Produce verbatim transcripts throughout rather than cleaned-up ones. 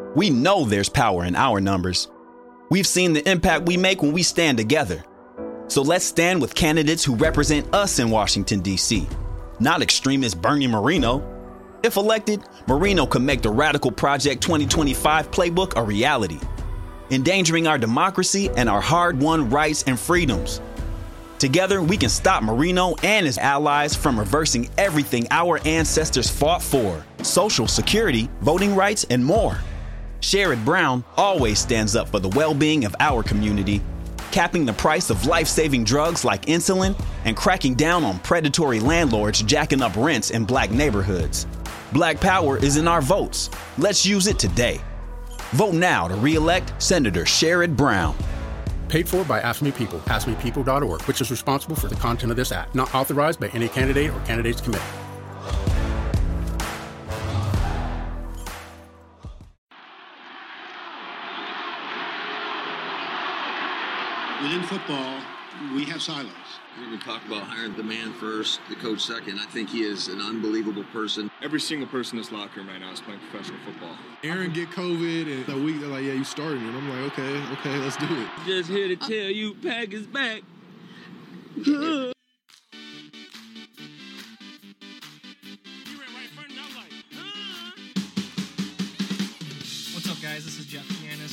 We know there's power in our numbers. We've seen the impact we make when we stand together. So let's stand with candidates who represent us in Washington, D C, not extremist Bernie Moreno. If elected, Moreno could make the Radical Project twenty twenty-five playbook a reality, endangering our democracy and our hard-won rights and freedoms. Together, we can stop Moreno and his allies from reversing everything our ancestors fought for: social security, voting rights, and more. Sherrod Brown always stands up for the well-being of our community, capping the price of life-saving drugs like insulin and cracking down on predatory landlords jacking up rents in black neighborhoods. Black power is in our votes. Let's use it today. Vote now to re-elect Senator Sherrod Brown. Paid for by Ask Me People, ask me people dot org, which is responsible for the content of this act. Not authorized by any candidate or candidates committee. Within football, we have silos. We talk about hiring the man first, the coach second. I think he is an unbelievable person. Every single person in this locker room right now is playing professional football. Aaron get COVID, and the week they're like, yeah, you started. And I'm like, okay, okay, let's do it. Just here to tell you, Pack is back. What's up, guys? This is Jeff Giannis.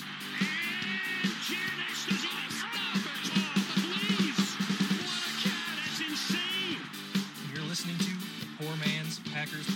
Packers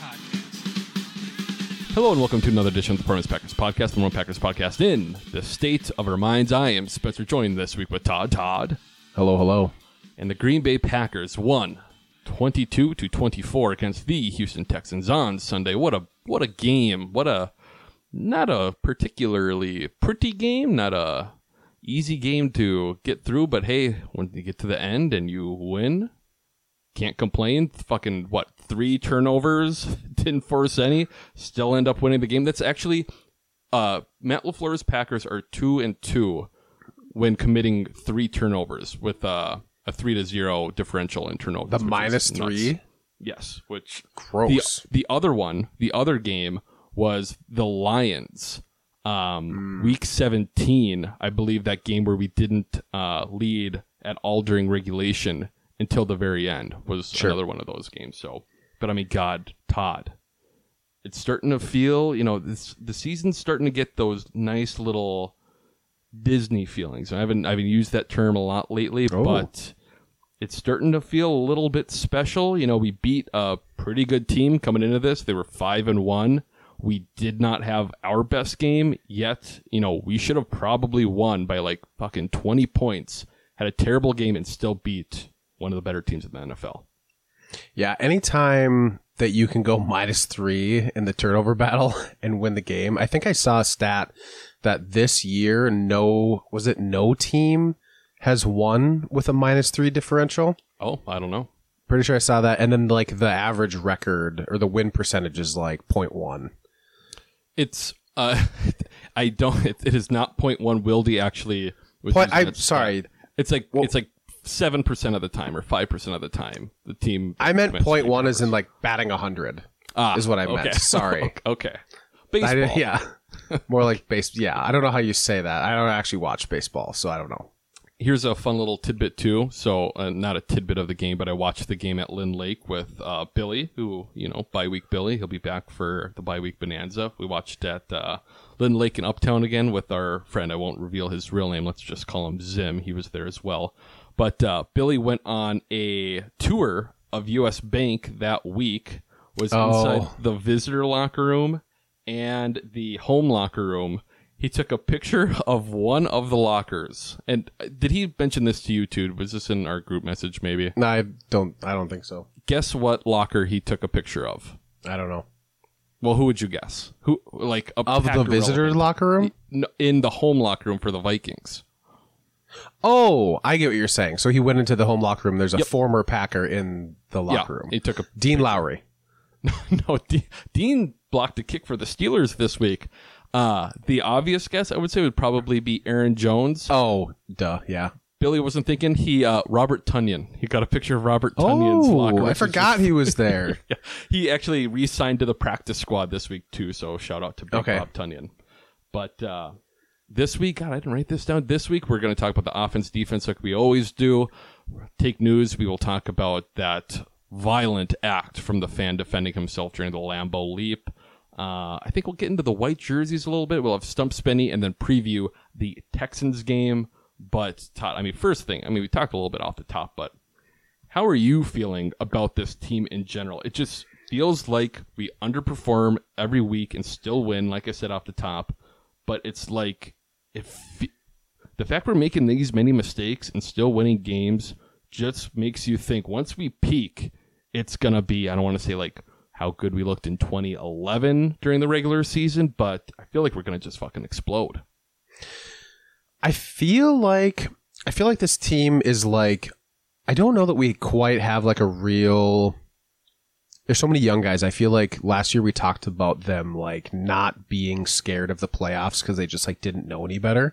Podcast. Hello and welcome to another edition of the Poor Man's Packers Podcast, the World Packers Podcast in the state of our minds. I am Spencer, joined this week with Todd. Todd. Hello, hello. And the Green Bay Packers won twenty-two to twenty-four against the Houston Texans on Sunday. What a what a game. What a not a particularly pretty game, not a easy game to get through, but hey, when you get to the end and you win, can't complain. Fucking, what, three turnovers, didn't force any, still end up winning the game. That's actually, uh, Matt LaFleur's Packers are two and two when committing three turnovers with uh, a three to zero differential in turnovers. The minus three? Yes, which gross. The, the other one, the other game was the Lions. Um, mm. Week seventeen, I believe that game where we didn't uh, lead at all during regulation until the very end was sure. Another one of those games. So, but I mean, God, Todd, it's starting to feel, you know, this the season's starting to get those nice little Disney feelings. I haven't I haven't used that term a lot lately, oh. but it's starting to feel a little bit special. You know, we beat a pretty good team coming into this. They were five and one. We did not have our best game yet. You know, we should have probably won by like fucking twenty points. Had a terrible game and still beat one of the better teams in the N F L. Yeah, anytime that you can go minus three in the turnover battle and win the game. I think I saw a stat that this year, no, was it no team has won with a minus three differential? Oh, I don't know. Pretty sure I saw that. And then like the average record or the win percentage is like zero point one. It's, uh, I don't, it, it is not zero point one. Wildy actually was Point, I'm sorry. It's like, well, it's like, Seven percent of the time, or five percent of the time, the team. I meant point one, as in like batting a hundred. Ah, is what I meant. Okay. Sorry. Okay. Baseball. I, yeah. More like base. Yeah. I don't know how you say that. I don't actually watch baseball, so I don't know. Here's a fun little tidbit too. So, uh, not a tidbit of the game, but I watched the game at Lynn Lake with uh, Billy, who you know, bye week Billy. He'll be back for the bye week bonanza. We watched at uh, Lynn Lake in Uptown again with our friend. I won't reveal his real name. Let's just call him Zim. He was there as well. But uh, Billy went on a tour of U S Bank that week, was oh. inside the visitor locker room and the home locker room. He took a picture of one of the lockers. And did he mention this to you, too? Was this in our group message, maybe? No, I don't, I don't think so. Guess what locker he took a picture of? I don't know. Well, who would you guess? Who, like a Of the visitor relevant. locker room? In the home locker room for the Vikings. Oh, I get what you're saying. So he went into the home locker room. There's a yep. former Packer in the locker yeah, room. He took a Dean picture. Lowry. no, D- Dean blocked a kick for the Steelers this week. Uh, the obvious guess, I would say, would probably be Aaron Jones. Oh, duh, yeah. Billy wasn't thinking. He, uh, Robert Tonyan. He got a picture of Robert Tonyan's oh, locker. I forgot just, he was there. yeah. He actually re-signed to the practice squad this week, too, so shout out to Big okay. Bob Tonyan. But uh, this week, God, I didn't write this down. This week, we're going to talk about the offense, defense like we always do. Take news. We will talk about that violent act from the fan defending himself during the Lambeau Leap. Uh, I think we'll get into the white jerseys a little bit. We'll have Stump Spenny and then preview the Texans game. But, Todd, I mean, first thing, I mean, we talked a little bit off the top, but how are you feeling about this team in general? It just feels like we underperform every week and still win, like I said off the top. But it's like, if the fact we're making these many mistakes and still winning games just makes you think once we peak, it's going to be, I don't want to say like how good we looked in twenty eleven during the regular season, but I feel like we're going to just fucking explode. I feel like I feel like this team is like, I don't know that we quite have like a real, there's so many young guys. I feel like last year we talked about them like not being scared of the playoffs because they just like didn't know any better.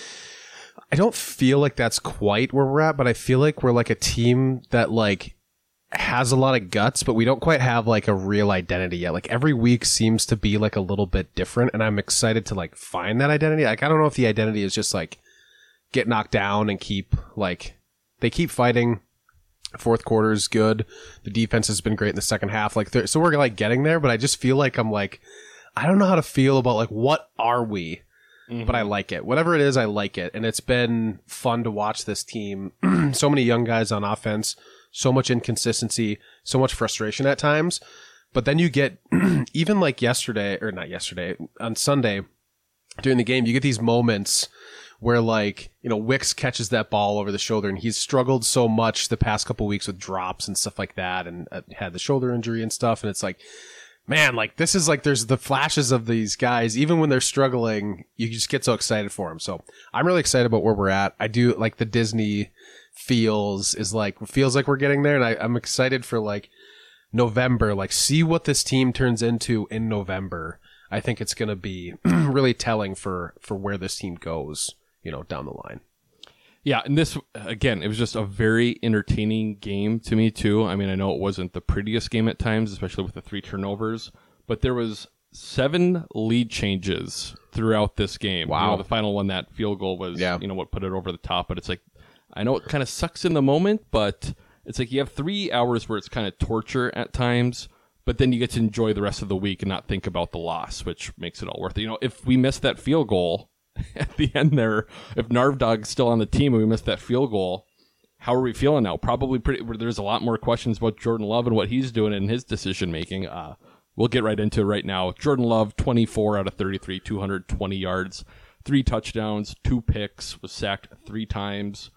I don't feel like that's quite where we're at, but I feel like we're like a team that like has a lot of guts, but we don't quite have like a real identity yet. Like every week seems to be like a little bit different, and I'm excited to like find that identity. Like I don't know if the identity is just like get knocked down and keep like they keep fighting. Fourth quarter is good. The defense has been great in the second half. Like so we're like getting there, but I just feel like I'm like I don't know how to feel about like what are we? Mm-hmm. But I like it. Whatever it is, I like it. And it's been fun to watch this team. So many young guys on offense, so much inconsistency, so much frustration at times. But then you get, even like yesterday, or not yesterday, on Sunday, during the game, you get these moments where like, you know, Wicks catches that ball over the shoulder, and he's struggled so much the past couple weeks with drops and stuff like that, and uh, had the shoulder injury and stuff. And it's like, man, like this is like there's the flashes of these guys. Even when they're struggling, you just get so excited for them. So I'm really excited about where we're at. I do like the Disney feels is like feels like we're getting there, and I, I'm excited for like November. Like see what this team turns into in November. I think it's going to be really telling for for where this team goes, you know, down the line. Yeah, and this, again, it was just a very entertaining game to me, too. I mean, I know it wasn't the prettiest game at times, especially with the three turnovers, but there was seven lead changes throughout this game. Wow. You know, the final one, that field goal was, yeah. you know, what put it over the top, but it's like, I know it kind of sucks in the moment, but it's like you have three hours where it's kind of torture at times, but then you get to enjoy the rest of the week and not think about the loss, which makes it all worth it. You know, if we missed that field goal at the end there, if Narvdog's still on the team and we missed that field goal, how are we feeling now? Probably pretty. There's a lot more questions about Jordan Love and what he's doing in his decision making. Uh, we'll get right into it right now. Jordan Love, twenty-four out of thirty-three, two hundred twenty yards, three touchdowns, two picks, was sacked three times.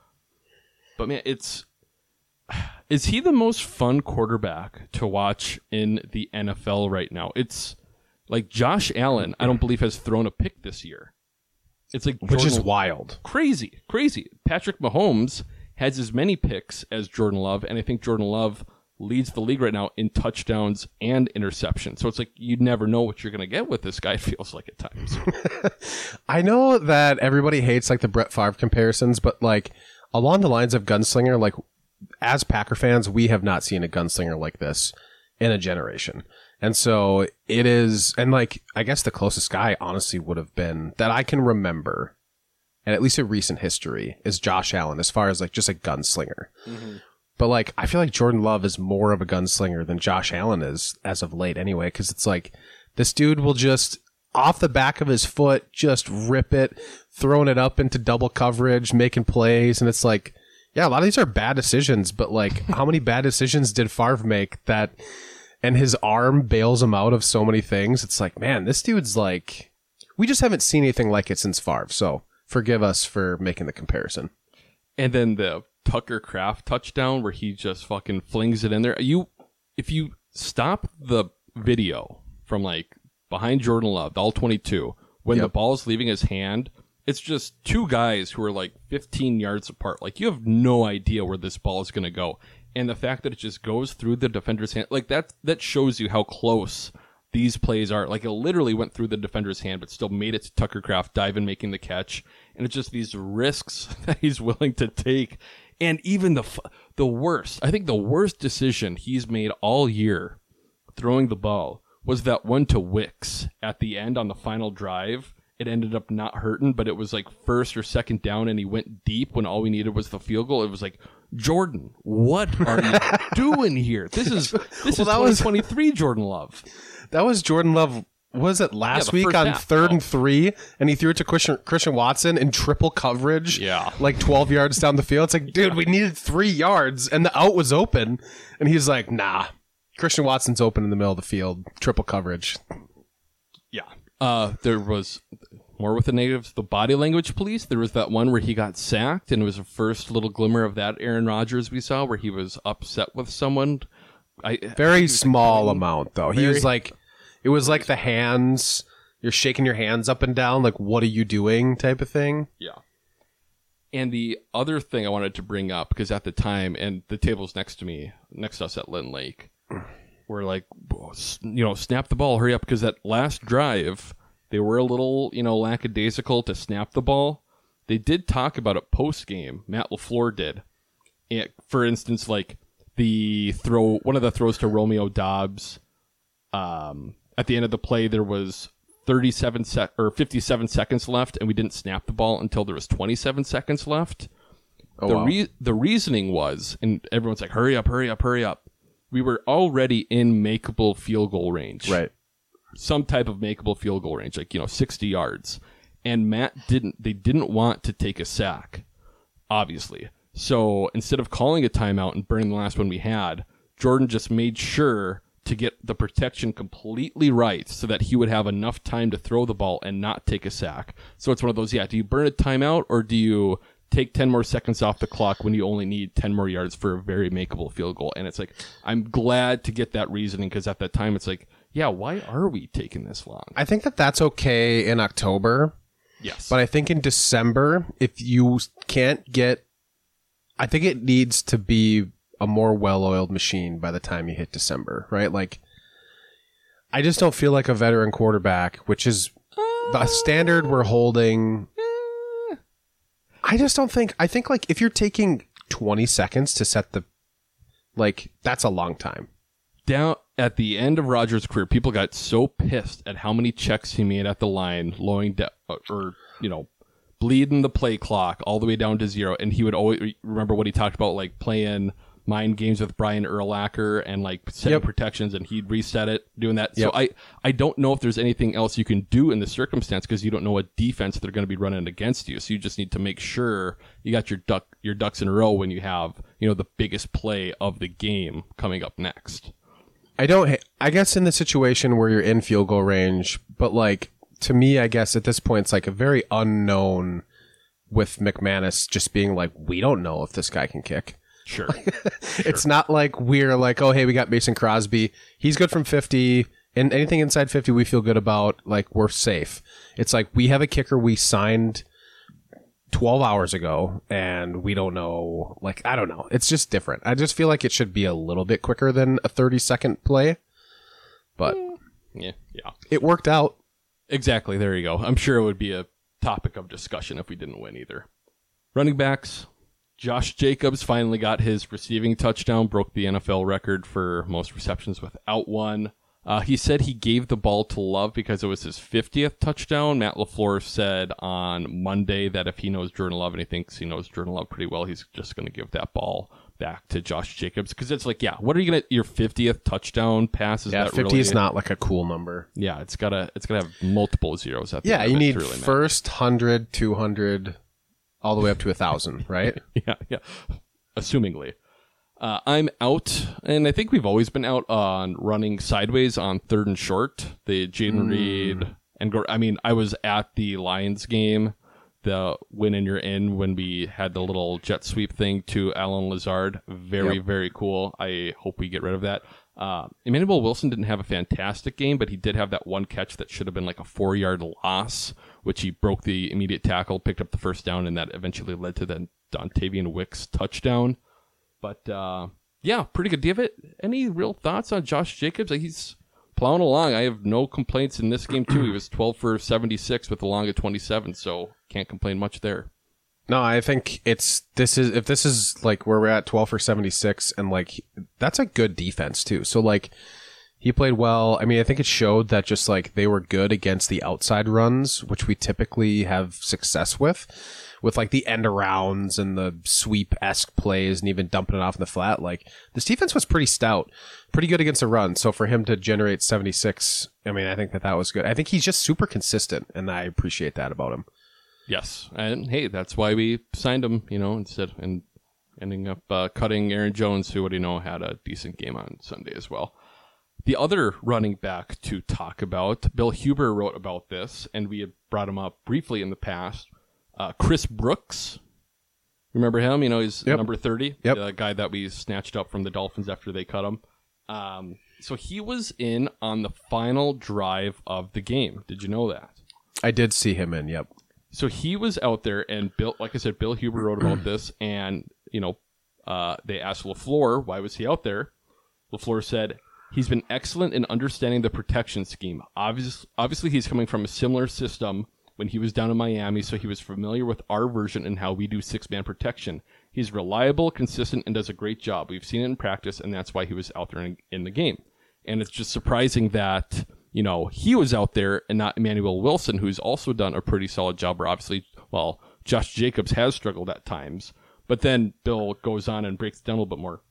But man, it's is he the most fun quarterback to watch in the N F L right now? It's like Josh Allen, I don't believe has thrown a pick this year. It's like Jordan, which is Love. wild. Crazy, crazy. Patrick Mahomes has as many picks as Jordan Love, and I think Jordan Love leads the league right now in touchdowns and interceptions. So it's like you never know what you're going to get with this guy, it feels like at times. I know that everybody hates like the Brett Favre comparisons, but like along the lines of gunslinger, like as Packer fans, we have not seen a gunslinger like this in a generation. And so it is, and like, I guess the closest guy honestly would have been that I can remember, and at least in recent history, is Josh Allen as far as like just a gunslinger. Mm-hmm. But like, I feel like Jordan Love is more of a gunslinger than Josh Allen is as of late anyway, because it's like this dude will just off the back of his foot, just rip it, throwing it up into double coverage, making plays. And it's like, yeah, a lot of these are bad decisions, but like how many bad decisions did Favre make that, and his arm bails him out of so many things? It's like, man, this dude's like, we just haven't seen anything like it since Favre. So forgive us for making the comparison. And then the Tucker Kraft touchdown where he just fucking flings it in there. You, if you stop the video from like behind Jordan Love, the all twenty-two, when yep. the ball is leaving his hand, it's just two guys who are like fifteen yards apart. Like you have no idea where this ball is going to go. And the fact that it just goes through the defender's hand, like that, that shows you how close these plays are. Like it literally went through the defender's hand, but still made it to Tucker Kraft, diving, making the catch. And it's just these risks that he's willing to take. And even the the worst, I think the worst decision he's made all year throwing the ball was that one to Wicks at the end on the final drive. it ended up not hurting, but it was like first or second down and he went deep when all we needed was the field goal. It was like, Jordan, what are you doing here? This is this Well, is that was- twenty twenty-three Jordan Love. That was Jordan Love. Was it last Yeah, the week first on half. third Oh. and three, and he threw it to Christian, Christian Watson in triple coverage, Yeah. like twelve yards down the field. It's like, dude, we needed three yards, and the out was open, and he's like, nah, Christian Watson's open in the middle of the field, triple coverage. Yeah. Uh, there was more with the negatives. The body language police. There was that one where he got sacked, and it was the first little glimmer of that Aaron Rodgers we saw, where he was upset with someone. I Very he was, like, small pointing- amount, though. He Very- was like, it was like the hands, you're shaking your hands up and down, like, what are you doing type of thing. Yeah. And the other thing I wanted to bring up, because at the time, and the tables next to me, next to us at Lynn Lake, were like, you know, snap the ball, hurry up, because that last drive, they were a little, you know, lackadaisical to snap the ball. They did talk about it post-game. Matt LaFleur did. And for instance, like, the throw, one of the throws to Romeo Dobbs, um, at the end of the play, there was thirty-seven sec or fifty-seven seconds left, and we didn't snap the ball until there was twenty-seven seconds left. Oh, the wow. re- the reasoning was, and everyone's like, "Hurry up, hurry up, hurry up!" We were already in makeable field goal range, Right. some type of makeable field goal range, like, you know, sixty yards. And Matt didn't. They didn't want to take a sack, obviously. So instead of calling a timeout and burning the last one we had, Jordan just made sure to get the protection completely right so that he would have enough time to throw the ball and not take a sack. So it's one of those, yeah, do you burn a timeout or do you take ten more seconds off the clock when you only need ten more yards for a very makeable field goal? And it's like, I'm glad to get that reasoning, because at that time it's like, yeah, why are we taking this long? I think that that's okay in October. Yes. But I think in December, if you can't get, I think it needs to be a more well-oiled machine by the time you hit December, right? Like, I just don't feel like a veteran quarterback, which is the standard we're holding. I just don't think, I think like if you're taking twenty seconds to set the, like, that's a long time. Down at the end of Rodgers' career, people got so pissed at how many checks he made at the line, lowering down, or, you know, bleeding the play clock all the way down to zero. And he would always remember what he talked about, like playing mind games with Brian Urlacher and like setting Yep. protections, and he'd reset it, doing that. Yep. So I, I don't know if there's anything else you can do in the circumstance, because you don't know what defense they're going to be running against you. So you just need to make sure you got your duck, your ducks in a row when you have, you know, the biggest play of the game coming up next. I don't, I guess in the situation where you're in field goal range, but like, to me, I guess at this point, it's like a very unknown with McManus just being like, we don't know if this guy can kick. Sure. It's not like we're like, oh, hey, we got Mason Crosby. He's good from fifty. And anything inside fifty we feel good about, like, we're safe. It's like we have a kicker we signed twelve hours ago, and we don't know. Like, I don't know. It's just different. I just feel like it should be a little bit quicker than a thirty-second play. But Yeah. Yeah. it worked out. Exactly. There you go. I'm sure it would be a topic of discussion if we didn't win either. Running backs. Josh Jacobs finally got his receiving touchdown, broke the N F L record for most receptions without one. Uh, he said he gave the ball to Love because it was his fiftieth touchdown. Matt LaFleur said on Monday that if he knows Jordan Love, and he thinks he knows Jordan Love pretty well, he's just going to give that ball back to Josh Jacobs. Because it's like, yeah, what are you going to, your fiftieth touchdown pass? Is Yeah, that fifty really is not like a cool number. Yeah, it's got to it's gotta have multiple zeros at the Yeah, end you of it need to really matter. first, one hundred, two hundred, all the way up to one thousand, right? Yeah, yeah. Assumingly. Uh, I'm out, and I think we've always been out on running sideways on third and short. The Jaden Mm. Reed and Gor- I mean, I was at the Lions game, the win and you're in, when we had the little jet sweep thing to Alan Lazard. Very, Yep. very cool. I hope we get rid of that. Uh, Emmanuel Wilson didn't have a fantastic game, but he did have that one catch that should have been like a four-yard loss, which he broke the immediate tackle, picked up the first down, and that eventually led to the Dontavian Wicks touchdown. But, uh, yeah, pretty good. Do you have it? Any real thoughts on Josh Jacobs? Like, he's plowing along. I have no complaints in this game, too. He was twelve for seventy-six with a long of twenty-seven, so can't complain much there. No, I think it's this is if this is like where we're at twelve for seventy-six, and like that's a good defense too. So like He played well. I mean, I think it showed that just like they were good against the outside runs, which we typically have success with, with like the end arounds and the sweep-esque plays and even dumping it off in the flat. Like this defense was pretty stout, pretty good against the run. So for him to generate seventy-six, I mean, I think that that was good. I think he's just super consistent, and I appreciate that about him. Yes, and hey, that's why we signed him, you know, instead and ending up uh, cutting Aaron Jones, who, what do you know, had a decent game on Sunday as well. The other running back to talk about, Bill Huber wrote about this, and we had brought him up briefly in the past. Uh, Chris Brooks, remember him? You know, he's yep. number thirty, yep. the guy that we snatched up from the Dolphins after they cut him. Um, so he was in on the final drive of the game. Did you know that? I did see him in, yep. So he was out there, and Bill, like I said, Bill Huber wrote about this, and, you know, uh, they asked LaFleur, why was he out there? LaFleur said, he's been excellent in understanding the protection scheme. Obvious, obviously, he's coming from a similar system when he was down in Miami, so he was familiar with our version and how we do six-man protection. He's reliable, consistent, and does a great job. We've seen it in practice, and that's why he was out there in, in the game. And it's just surprising that, you know, he was out there and not Emmanuel Wilson, who's also done a pretty solid job, where obviously, well, Josh Jacobs has struggled at times. But then Bill goes on and breaks it down a little bit more.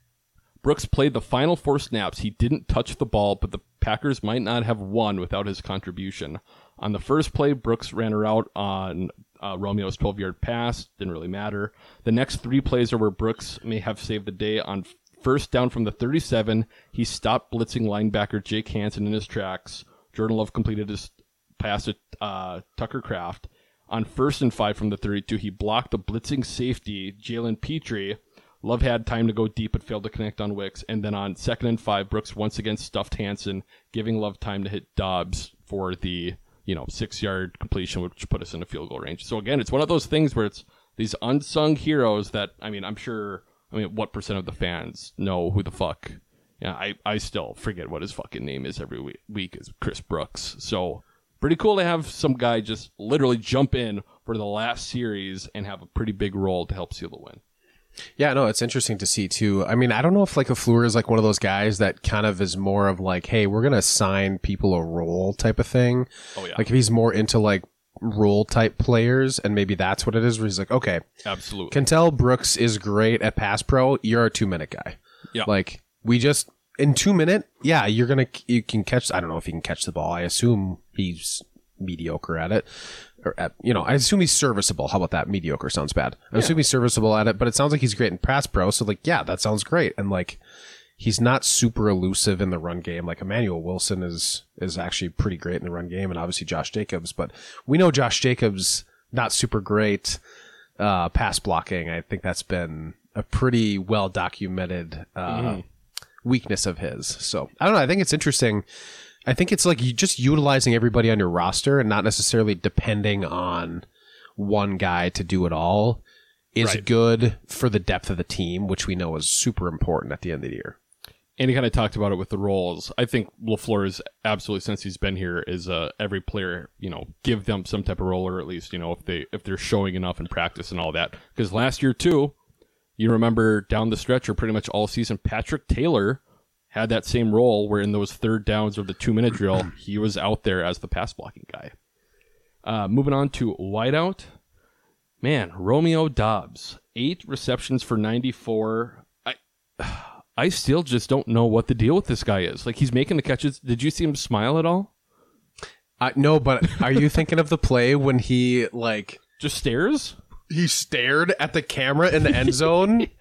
Brooks played the final four snaps. He didn't touch the ball, but the Packers might not have won without his contribution. On the first play, Brooks ran her out on uh, Romeo's twelve-yard pass. Didn't really matter. The next three plays are where Brooks may have saved the day. On first down from the thirty-seven, he stopped blitzing linebacker Jake Hansen in his tracks. Jordan Love completed his pass to uh, Tucker Kraft. On first and five from the thirty-two, he blocked the blitzing safety, Jalen Petrie. Love had time to go deep but failed to connect on Wicks. And then on second and five, Brooks once again stuffed Hansen, giving Love time to hit Dobbs for the, you know, six-yard completion, which put us in a field goal range. So again, it's one of those things where it's these unsung heroes that, I mean, I'm sure, I mean, what percent of the fans know who the fuck? Yeah, I, I still forget what his fucking name is every week, week is Chris Brooks. So pretty cool to have some guy just literally jump in for the last series and have a pretty big role to help seal the win. Yeah, no, it's interesting to see too. I mean, I don't know if like LaFleur is like one of those guys that kind of is more of like, hey, we're going to assign people a role type of thing. Oh, yeah. Like if he's more into like role type players, and maybe that's what it is, where he's like, okay, absolutely. Can tell Brooks is great at pass pro. You're a two minute guy. Yeah. Like we just, in two minute, yeah, you're going to, you can catch, I don't know if he can catch the ball. I assume he's mediocre at it. Or at, you know, I assume he's serviceable. How about that? Mediocre sounds bad. I yeah. assume he's serviceable at it, but it sounds like he's great in pass pro. So like, yeah, that sounds great. And like, he's not super elusive in the run game. Like Emmanuel Wilson is is actually pretty great in the run game, and obviously Josh Jacobs. But we know Josh Jacobs not super great uh, pass blocking. I think that's been a pretty well documented uh, mm-hmm. weakness of his. So I don't know. I think it's interesting. I think it's like you just utilizing everybody on your roster and not necessarily depending on one guy to do it all is right. good for the depth of the team, which we know is super important at the end of the year. And he kind of talked about it with the roles. I think LaFleur is absolutely, since he's been here, is uh, every player, you know, give them some type of role, or at least, you know, if they if they're showing enough in practice and all that. Because last year too, you remember down the stretch or pretty much all season, Patrick Taylor had that same role where in those third downs of the two-minute drill, he was out there as the pass-blocking guy. Uh, moving on to wideout. Man, Romeo Doubs. Eight receptions for ninety-four. I I still just don't know what the deal with this guy is. Like, he's making the catches. Did you see him smile at all? Uh, no, but are you thinking of the play when he, like... Just stares? He stared at the camera in the end zone? Yeah.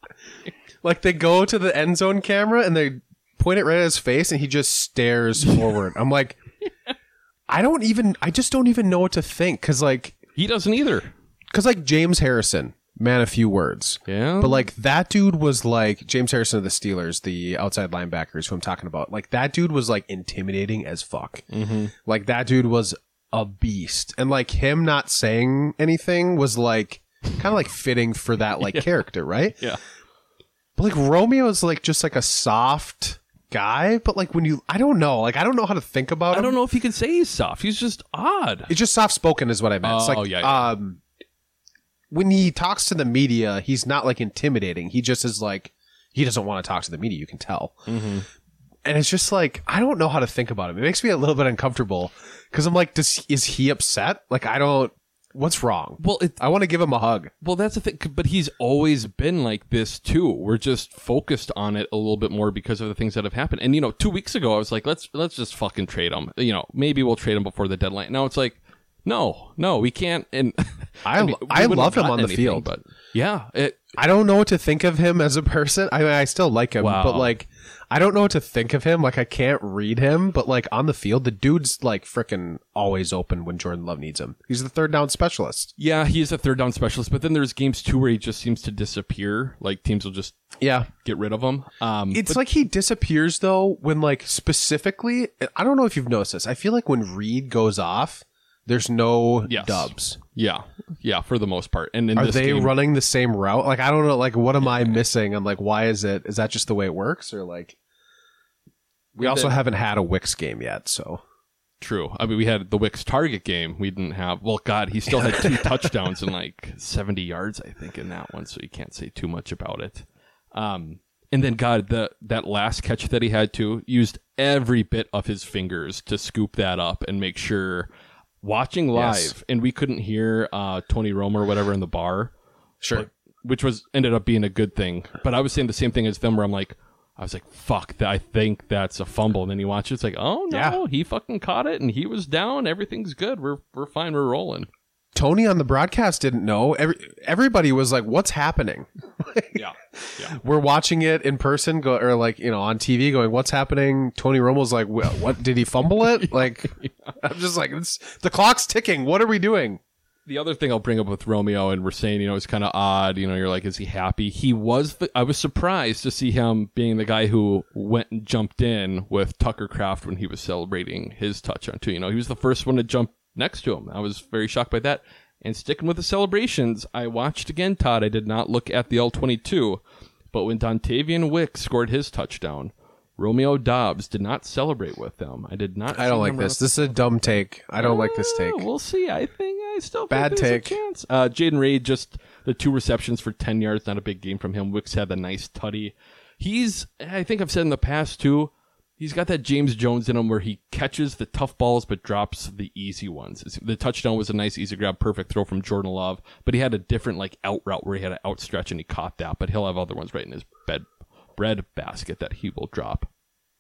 Like, they go to the end zone camera and they point it right at his face and he just stares forward. I'm like, yeah. I don't even, I just don't even know what to think. Cause like, he doesn't either. Cause like James Harrison, man, a few words. Yeah. But like that dude was like, James Harrison of the Steelers, the outside linebackers who I'm talking about. Like that dude was like intimidating as fuck. Mm-hmm. Like that dude was a beast. And like him not saying anything was like, kind of like fitting for that like yeah. character, right? Yeah. Like Romeo is like just like a soft guy, but like when you, I don't know, like I don't know how to think about him. I don't know if he can say he's soft. He's just odd. It's just soft spoken is what I meant. Oh, it's like, yeah, yeah. um, when he talks to the media, he's not like intimidating. He just is like, he doesn't want to talk to the media. You can tell. Mm-hmm. and it's just like, I don't know how to think about him. It makes me a little bit uncomfortable because I'm like, does is he upset? Like, I don't. What's wrong? Well, it, I want to give him a hug. Well, that's the thing, but he's always been like this too. We're just focused on it a little bit more because of the things that have happened. And you know, two weeks ago, I was like, let's let's just fucking trade him. You know, maybe we'll trade him before the deadline. Now it's like, no, no, we can't. And I I, mean, I love him on the anything, field, but yeah, it, I don't know what to think of him as a person. I mean, I still like him, wow. but like, I don't know what to think of him. Like, I can't read him, but like on the field, the dude's like freaking always open when Jordan Love needs him. He's the third down specialist. Yeah, he's a third down specialist, but then there's games too where he just seems to disappear. Like teams will just yeah get rid of him. Um, it's but- like he disappears though when like specifically, I don't know if you've noticed this. I feel like when Reed goes off, there's no yes. dubs. Yeah, yeah, for the most part. And in are this they game, running the same route? Like, I don't know. Like, what am I missing? I'm like, why is it? Is that just the way it works, or like? We also then, haven't had a Wicks game yet, so. True. I mean, we had the Wicks Target game. We didn't have. Well, God, he still had two touchdowns and like seventy yards, I think, in that one. So you can't say too much about it. Um, and then, God, the that last catch that he had to used every bit of his fingers to scoop that up and make sure. Watching live, yes. and we couldn't hear uh, Tony Romo or whatever in the bar. Sure. But, which was ended up being a good thing. But I was saying the same thing as them where I'm like, I was like, fuck, I think that's a fumble. And then you watch it, it's like, oh, no, yeah. he fucking caught it, and he was down. Everything's good. We're we're fine. We're rolling. Tony on the broadcast didn't know. Every, everybody was like, what's happening? yeah. yeah. We're watching it in person, go or like, you know, on T V going, what's happening? Tony Romo's like, what, did he fumble it? Like, yeah. I'm just like, it's, the clock's ticking. What are we doing? The other thing I'll bring up with Romeo, and we're saying, you know, it's kind of odd. You know, you're like, is he happy? He was, the, I was surprised to see him being the guy who went and jumped in with Tucker Kraft when he was celebrating his touchdown too. You know, he was the first one to jump next to him. I was very shocked by that. And sticking with the celebrations, I watched again, Todd. I did not look at the L twenty-two, but when Dontavian Wicks scored his touchdown, Romeo Doubs did not celebrate with them. I did not. I don't like this. This is a dumb take. I don't uh, like this take. We'll see. I think I still think bad there's take. A chance. Uh, Jaden Reed, just the two receptions for ten yards. Not a big game from him. Wicks had the nice tutty. He's. I think I've said in the past too. He's got that James Jones in him where he catches the tough balls but drops the easy ones. The touchdown was a nice, easy grab, perfect throw from Jordan Love, but he had a different like out route where he had an outstretch and he caught that, but he'll have other ones right in his bed bread basket that he will drop.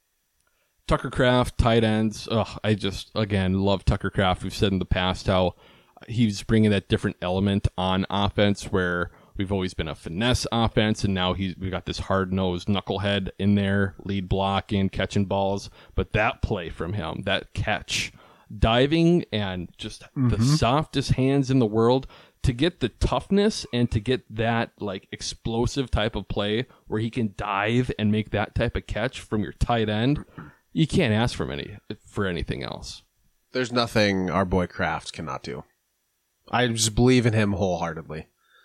Tucker Kraft, tight ends. Ugh, I just, again, love Tucker Kraft. We've said in the past how he's bringing that different element on offense where we've always been a finesse offense, and now he's we got this hard-nosed knucklehead in there, lead blocking, catching balls. But that play from him, that catch, diving, and just mm-hmm. the softest hands in the world to get the toughness and to get that like explosive type of play where he can dive and make that type of catch from your tight end. You can't ask for any for anything else. There's nothing our boy Kraft cannot do. I just believe in him wholeheartedly.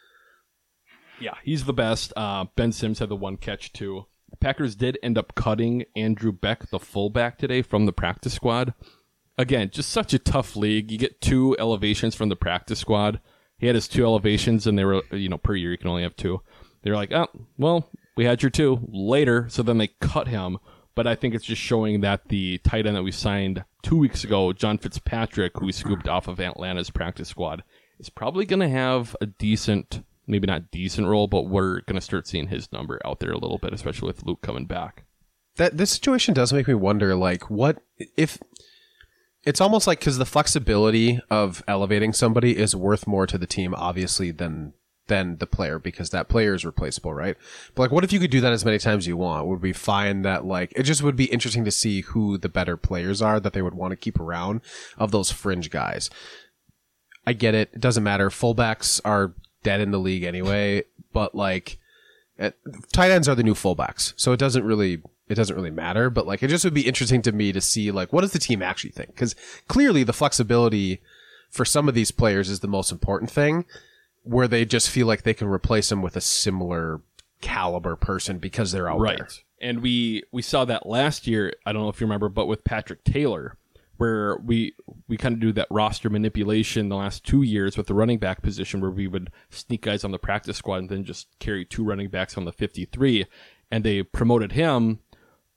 Yeah, he's the best. Uh, Ben Sims had the one catch, too. The Packers did end up cutting Andrew Beck, the fullback, today from the practice squad. Again, just such a tough league. You get two elevations from the practice squad. He had his two elevations, and they were, you know, per year you can only have two. They were like, oh, well, we had your two later. So then they cut him. But I think it's just showing that the tight end that we signed two weeks ago, John Fitzpatrick, who we scooped off of Atlanta's practice squad, is probably going to have a decent... maybe not decent role, but we're going to start seeing his number out there a little bit, especially with Luke coming back. That this situation does make me wonder, like, what if it's almost like because the flexibility of elevating somebody is worth more to the team, obviously, than than the player, because that player is replaceable, right? But like, what if you could do that as many times as you want? Would we find that like it just would be interesting to see who the better players are that they would want to keep around of those fringe guys? I get it; it doesn't matter. Fullbacks are dead in the league anyway, but like at, tight ends are the new fullbacks, so it doesn't really it doesn't really matter. But like it just would be interesting to me to see like what does the team actually think, because clearly the flexibility for some of these players is the most important thing, where they just feel like they can replace them with a similar caliber person because they're out right. there. And we we saw that last year. I don't know if you remember, but with Patrick Taylor, where we we kind of do that roster manipulation the last two years with the running back position, where we would sneak guys on the practice squad and then just carry two running backs on the fifty-three, and they promoted him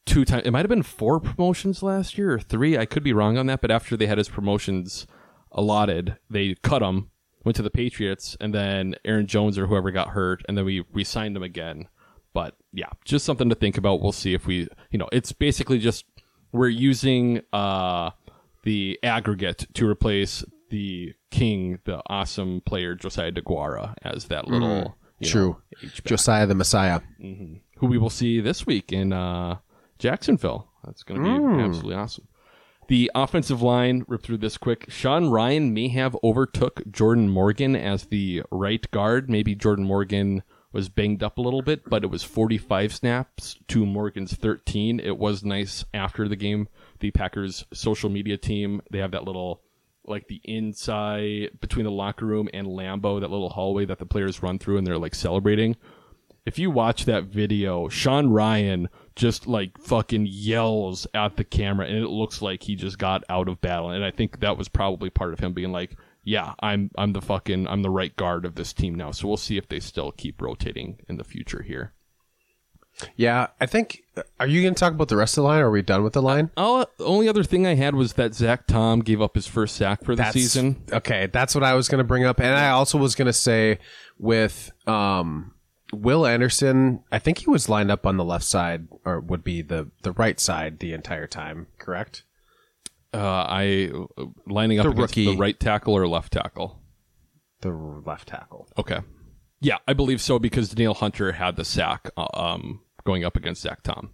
two times. It might have been four promotions last year or three. I could be wrong on that. But after they had his promotions allotted, they cut him, went to the Patriots, and then Aaron Jones or whoever got hurt, and then we re-signed him again. But yeah, just something to think about. We'll see if we, you know, it's basically just we're using uh, the aggregate to replace the king, the awesome player Josiah DeGuara, as that little mm, you true know, H-back. Josiah the Messiah, mm-hmm. who we will see this week in uh, Jacksonville. That's going to be mm. absolutely awesome. The offensive line, rip through this quick. Sean Ryan may have overtook Jordan Morgan as the right guard. Maybe Jordan Morgan was banged up a little bit, but it was forty-five snaps to Morgan's thirteen. It was nice after the game. The Packers social media team, they have that little, like the inside between the locker room and Lambeau, that little hallway that the players run through and they're like celebrating. If you watch that video, Sean Ryan just like fucking yells at the camera and it looks like he just got out of battle. And I think that was probably part of him being like, yeah, I'm I'm the fucking I'm the right guard of this team now. So we'll see if they still keep rotating in the future here. Yeah, I think. Are you going to talk about the rest of the line? Or are we done with the line? Oh, the only other thing I had was that Zach Tom gave up his first sack for the that's, season. Okay, that's what I was going to bring up, and I also was going to say with um, Will Anderson. I think he was lined up on the left side, or would be the the right side the entire time. Correct? Uh, I lining up the against rookie, the right tackle or left tackle. The left tackle. Okay. Yeah, I believe so because Danielle Hunter had the sack uh, um, going up against Zach Tom.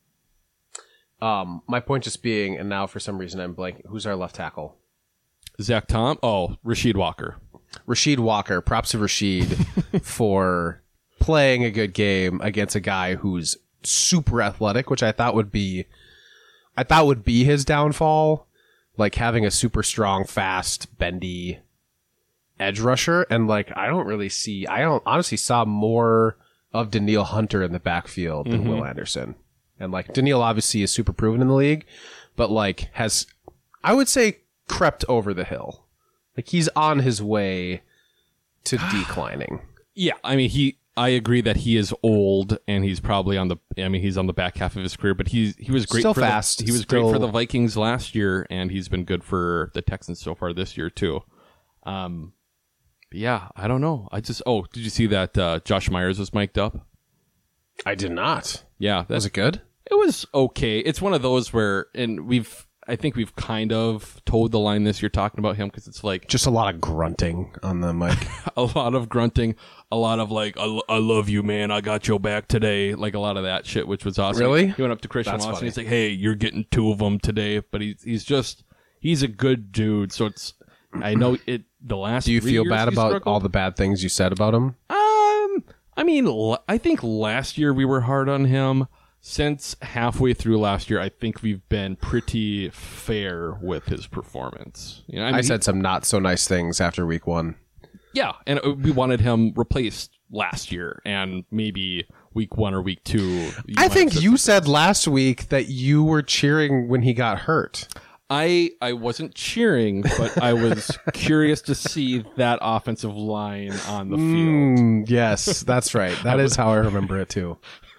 Um, my point just being, and now for some reason I'm blanking, who's our left tackle? Zach Tom? Oh, Rasheed Walker. Rasheed Walker. Props to Rasheed for playing a good game against a guy who's super athletic, which I thought would be, I thought would be his downfall, like having a super strong, fast, bendy edge rusher. And like, I don't really see, I don't honestly saw more of Danielle Hunter in the backfield than mm-hmm. Will Anderson. And like Danielle obviously is super proven in the league, but like has, I would say, crept over the hill. Like he's on his way to declining. Yeah, I mean he. I agree that he is old and he's probably on the. I mean he's on the back half of his career, but he's he was great. Still for fast. The, he was Still... great for the Vikings last year, and he's been good for the Texans so far this year too. Um, yeah, I don't know. I just. Oh, did you see that uh, Josh Myers was mic'd up? I did not. Yeah, was it good? It was okay. It's one of those where, and we've, I think we've kind of told the line this year talking about him because it's like just a lot of grunting on the mic, a lot of grunting, a lot of like, I, I love you, man. I got your back today. Like a lot of that shit, which was awesome. Really? He went up to Christian That's Watson. funny. He's like, hey, you're getting two of them today. But he's he's just he's a good dude. So it's I know it. The last. Do you three feel years bad about struggled. all the bad things you said about him? Um, I mean, l- I think last year we were hard on him. Since halfway through last year, I think we've been pretty fair with his performance. You know, I, mean, I said he, some not so nice things after week one. Yeah, and we wanted him replaced last year, and maybe week one or week two. I think you said last week that you were cheering when he got hurt. I I wasn't cheering, but I was curious to see that offensive line on the field. Mm, yes, that's right. That is how I remember it too.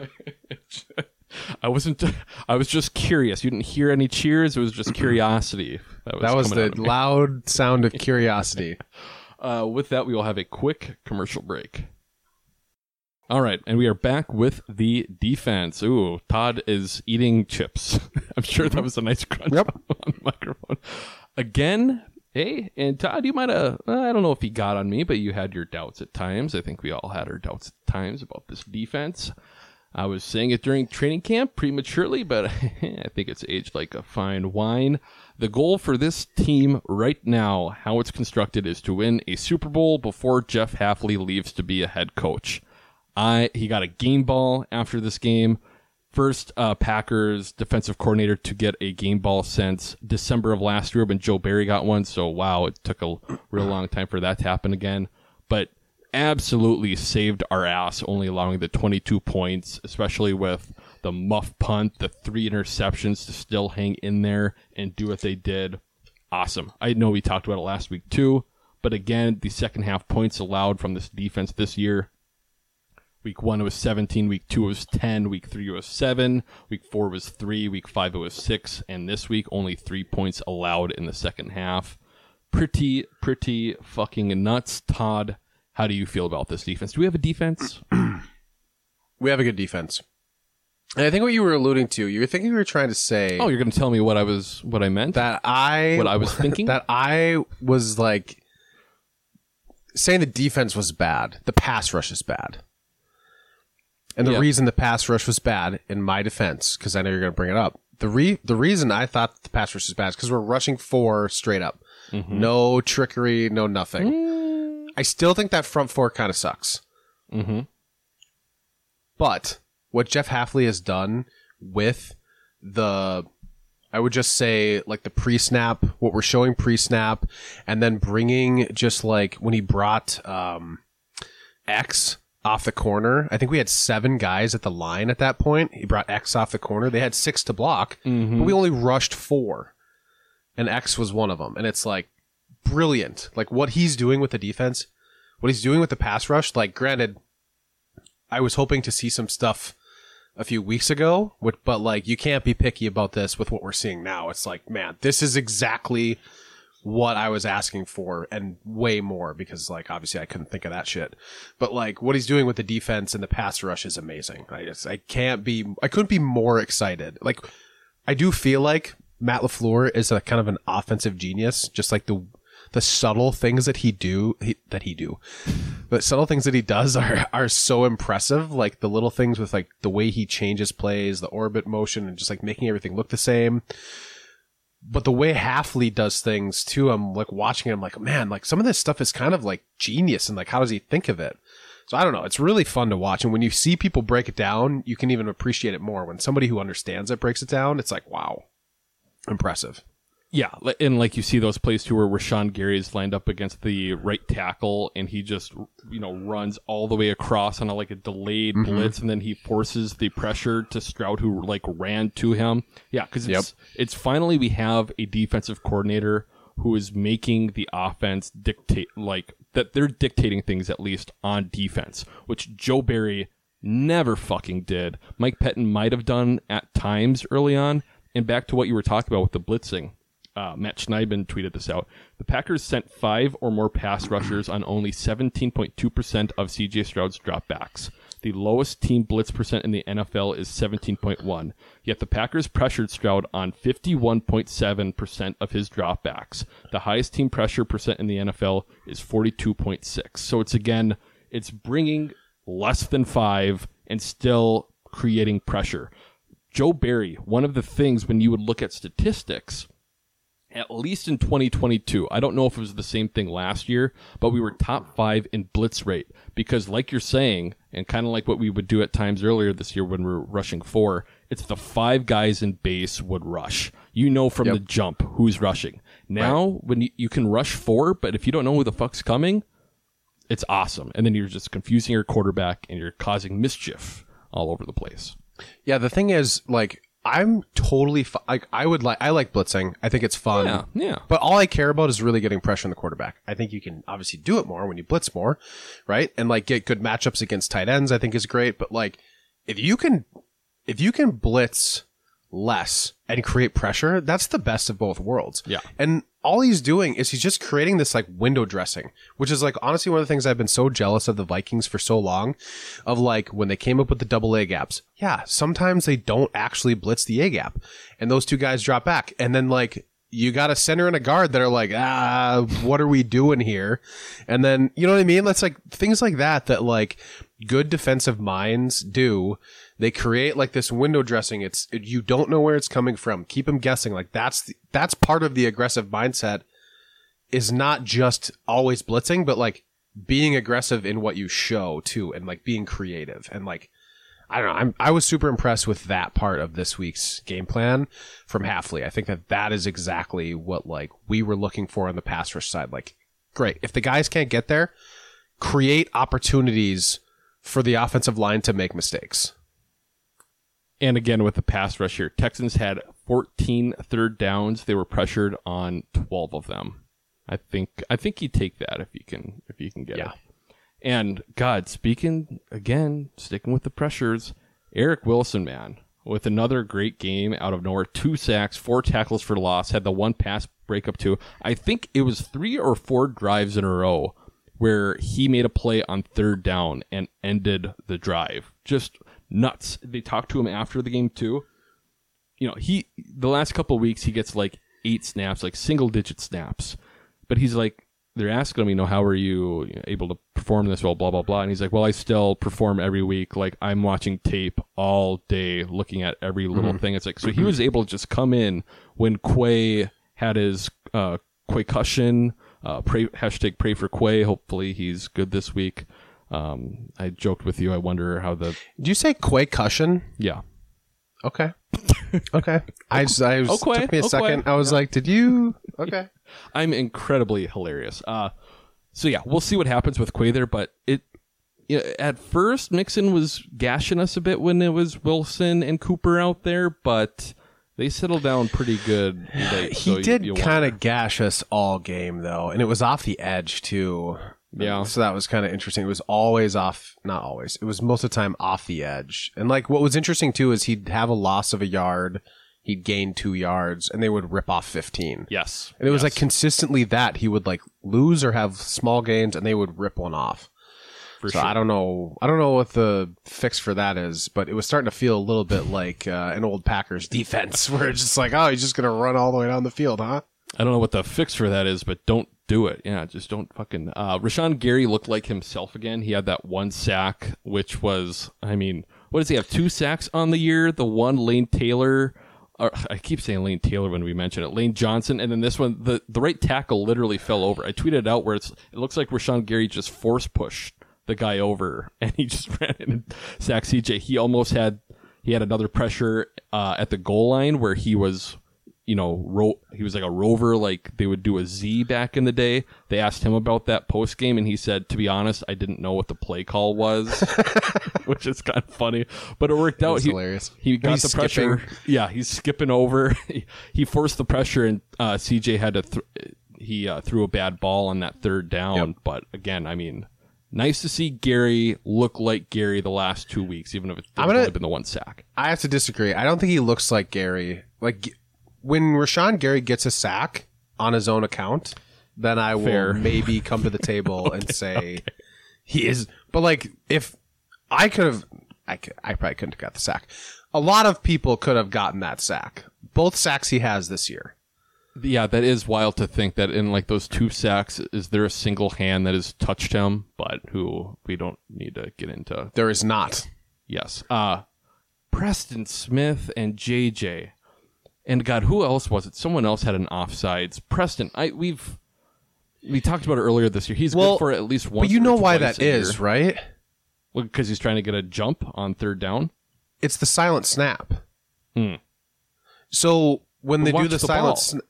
I wasn't. I was just curious. You didn't hear any cheers. It was just curiosity. That was, that was the loud sound of curiosity. uh, with that, we will have a quick commercial break. All right, and we are back with the defense. Ooh, Todd is eating chips. I'm sure that was a nice crunch yep. on the microphone. Again, hey, and Todd, you might have, I don't know if he got on me, but you had your doubts at times. I think we all had our doubts at times about this defense. I was saying it during training camp prematurely, but I think it's aged like a fine wine. The goal for this team right now, how it's constructed, is to win a Super Bowl before Jeff Hafley leaves to be a head coach. I He got a game ball after this game. First uh, Packers defensive coordinator to get a game ball since December of last year when Joe Barry got one. So, wow, it took a real long time for that to happen again. But absolutely saved our ass, only allowing the twenty-two points, especially with the muff punt, the three interceptions to still hang in there and do what they did. Awesome. I know we talked about it last week too, but again, the second half points allowed from this defense this year, Week one it was seventeen, week two it was ten, week three it was seven, week four was three, week five it was six, and this week only three points allowed in the second half. Pretty, pretty fucking nuts. Todd, how do you feel about this defense? Do we have a defense? We have a good defense. And I think what you were alluding to, you were thinking you were trying to say... Oh, you're going to tell me what I was, what I meant? That I... What I was thinking? That I was like... saying the defense was bad. The pass rush is bad. And the yeah. reason the pass rush was bad, in my defense, because I know you're going to bring it up, the re the reason I thought the pass rush is bad is because we're rushing four straight up. Mm-hmm. No trickery, no nothing. Mm. I still think that front four kind of sucks. Mm-hmm. But what Jeff Hafley has done with the, I would just say, like the pre-snap, what we're showing pre-snap, and then bringing just like when he brought um, X off the corner. I think we had seven guys at the line at that point. He brought X off the corner. They had six to block, mm-hmm. but we only rushed four. And X was one of them. And it's like brilliant. Like what he's doing with the defense, what he's doing with the pass rush. Like granted, I was hoping to see some stuff a few weeks ago, but like you can't be picky about this with what we're seeing now. It's like, man, this is exactly what I was asking for and way more because like obviously I couldn't think of that shit. But like what he's doing with the defense and the pass rush is amazing. I just I can't be I couldn't be more excited. Like I do feel like Matt LaFleur is a kind of an offensive genius, just like the the subtle things that he do he, that he do. The subtle things that he does are are so impressive, like the little things with like the way he changes plays, the orbit motion and just like making everything look the same. But the way Hafley does things too, I'm like watching him like, man, like some of this stuff is kind of like genius and like how does he think of it? So I don't know. It's really fun to watch. And when you see people break it down, you can even appreciate it more. When somebody who understands it breaks it down, it's like, wow, impressive. Yeah, and like you see those plays too where Rashawn Gary is lined up against the right tackle and he just, you know, runs all the way across on a, like a delayed mm-hmm. blitz and then he forces the pressure to Stroud who like ran to him. Yeah, because it's, yep. it's finally we have a defensive coordinator who is making the offense dictate, like that they're dictating things at least on defense, which Joe Barry never fucking did. Mike Pettin might have done at times early on. And back to what you were talking about with the blitzing. Uh, Matt Schneidman tweeted this out. The Packers sent five or more pass rushers on only seventeen point two percent of C J Stroud's dropbacks. The lowest team blitz percent in the N F L is seventeen point one. Yet the Packers pressured Stroud on fifty-one point seven percent of his dropbacks. The highest team pressure percent in the N F L is forty-two point six. So it's again, it's bringing less than five and still creating pressure. Joe Barry, one of the things when you would look at statistics, at least in twenty twenty-two, I don't know if it was the same thing last year, but we were top five in blitz rate because like you're saying, and kind of like what we would do at times earlier this year when we were rushing four, it's the five guys in base would rush. You know from yep. the jump who's rushing. Now, right. when you, you can rush four, but if you don't know who the fuck's coming, it's awesome. And then you're just confusing your quarterback and you're causing mischief all over the place. Yeah, the thing is, like, I'm totally fu- like I would like I like blitzing. I think it's fun. Yeah, yeah. But all I care about is really getting pressure on the quarterback. I think you can obviously do it more when you blitz more, right? And like get good matchups against tight ends. I think is great. But like if you can if you can blitz less and create pressure, that's the best of both worlds. Yeah. And all he's doing is he's just creating this like window dressing, which is like honestly one of the things I've been so jealous of the Vikings for so long, of like when they came up with the double A gaps. Yeah, sometimes they don't actually blitz the A gap and those two guys drop back. And then like you got a center and a guard that are like, ah, what are we doing here? And then, you know what I mean? That's like things like that, that like good defensive minds do. They create like this window dressing. It's, you don't know where it's coming from. Keep them guessing. Like that's, the, that's part of the aggressive mindset, is not just always blitzing, but like being aggressive in what you show too. And like being creative and like, I don't know. I'm, I was super impressed with that part of this week's game plan from Hafley. I think that that is exactly what like we were looking for on the pass rush side. Like, great. If the guys can't get there, create opportunities for the offensive line to make mistakes. And again, with the pass rush here, Texans had fourteen third downs. They were pressured on twelve of them. I think I think you take that if you can if you can get yeah. it. And God, speaking again, sticking with the pressures, Eric Wilson, man, with another great game out of nowhere, two sacks, four tackles for loss, had the one pass breakup too. I think it was three or four drives in a row where he made a play on third down and ended the drive. Just nuts. They talked to him after the game too. You know, he the last couple of weeks he gets like eight snaps, like single digit snaps, but he's like, they're asking him, you know, how are you able to perform this well, blah, blah, blah. And he's like, well, I still perform every week. Like, I'm watching tape all day, looking at every little mm-hmm. thing. It's like, so he was able to just come in when Quay had his uh, Quaycussion, uh, pray, hashtag pray for Quay. Hopefully he's good this week. Um, I joked with you. I wonder how the... Did you say Quaycussion? Yeah. Okay. Okay. I just, I was, oh, Quay. took me a oh, second. Quay. I was yeah. like, did you? Okay. I'm incredibly hilarious. Uh, so yeah, we'll see what happens with Quay there, but it, you know, at first Mixon was gashing us a bit when it was Wilson and Cooper out there, but they settled down pretty good late. He so did you, kind of gash us all game though, and it was off the edge too. Yeah. So that was kind of interesting. It was always off, not always. It was most of the time off the edge. And like what was interesting too is he'd have a loss of a yard, he'd gain two yards, and they would rip off fifteen. Yes. And it was yes. like consistently that he would like lose or have small gains, and they would rip one off. For so sure. I don't know. I don't know what the fix for that is, but it was starting to feel a little bit like uh, an old Packers defense, where it's just like, oh, he's just gonna run all the way down the field, huh? I don't know what the fix for that is, but don't do it. Yeah, just don't fucking... Uh, Rashawn Gary looked like himself again. He had that one sack, which was, I mean, what does he have? Two sacks on the year? The one, Lane Taylor... Or, I keep saying Lane Taylor when we mention it. Lane Johnson. And then this one, the, the right tackle literally fell over. I tweeted it out where it's it looks like Rashawn Gary just force pushed the guy over, and he just ran in and sacked C J. He almost had... He had another pressure uh, at the goal line where he was... You know, ro- he was like a rover, like they would do a Z back in the day. They asked him about that post game, and he said, to be honest, I didn't know what the play call was, which is kind of funny, but it worked out. That's he, hilarious. He got He's the pressure. skipping. Yeah, he's skipping over. he, he forced the pressure, and uh, C J had to, th- he uh, threw a bad ball on that third down. Yep. But again, I mean, nice to see Gary look like Gary the last two weeks, even if it's gonna, only been the one sack. I have to disagree. I don't think he looks like Gary. Like, when Rashawn Gary gets a sack on his own account, then I will Fair. maybe come to the table okay, and say okay. he is. But like, if I could have, I, could, I probably couldn't have got the sack. A lot of people could have gotten that sack. Both sacks he has this year. Yeah, that is wild to think that in like those two sacks, is there a single hand that has touched him, but who we don't need to get into. There is not. Yes. Uh, Preston Smith and J J. And God, who else was it? Someone else had an offsides. Preston, I we've we talked about it earlier this year. He's well, good for at least one. But you know why that is, right? Well, because he's trying to get a jump on third down. It's the silent snap. Hmm. So when But they do watch the, the silent ball. snap,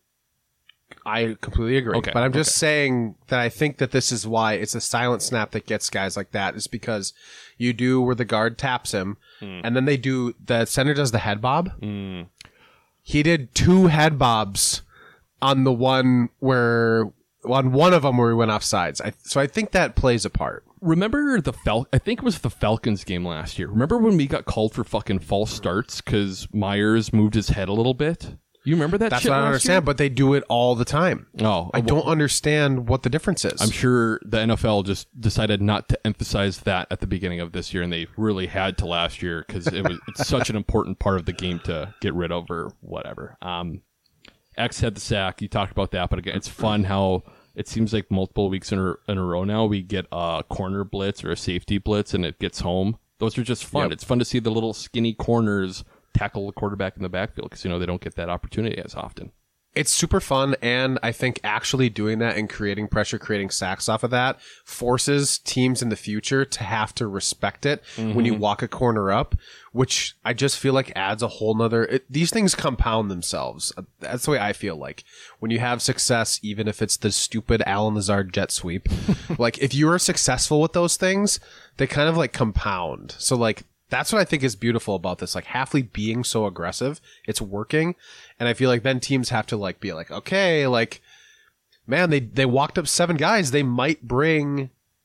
I completely agree. Okay, but I'm just okay. saying that I think that this is why it's a silent snap that gets guys like that, is because you do where the guard taps him, Hmm. and then they do, the center does the head bob. Hmm. He did two head bobs on the one where, on one of them where we went off sides. I, so I think that plays a part. Remember the Fal? I think it was the Falcons game last year. Remember when we got called for fucking false starts because Myers moved his head a little bit? You remember that? That's shit what I don't last understand, year? but they do it all the time. Oh, I well, don't understand what the difference is. I'm sure the N F L just decided not to emphasize that at the beginning of this year, and they really had to last year because it was it's such an important part of the game to get rid of or whatever. Um, X had the sack. You talked about that, but again, it's fun how it seems like multiple weeks in a, in a row now we get a corner blitz or a safety blitz, and it gets home. Those are just fun. Yep. It's fun to see the little skinny corners tackle the quarterback in the backfield because, you know, they don't get that opportunity as often. It's super fun, and I think actually doing that and creating pressure, creating sacks off of that, forces teams in the future to have to respect it mm-hmm. when you walk a corner up, which I just feel like adds a whole nother... It, these things compound themselves. That's the way I feel like. When you have success, even if it's the stupid Alan Lazard jet sweep, like if you are successful with those things, they kind of like compound. So like... That's what I think is beautiful about this. Like Hafley being so aggressive, it's working. And I feel like then teams have to like be like, okay, like, man, they, they walked up seven guys. They might bring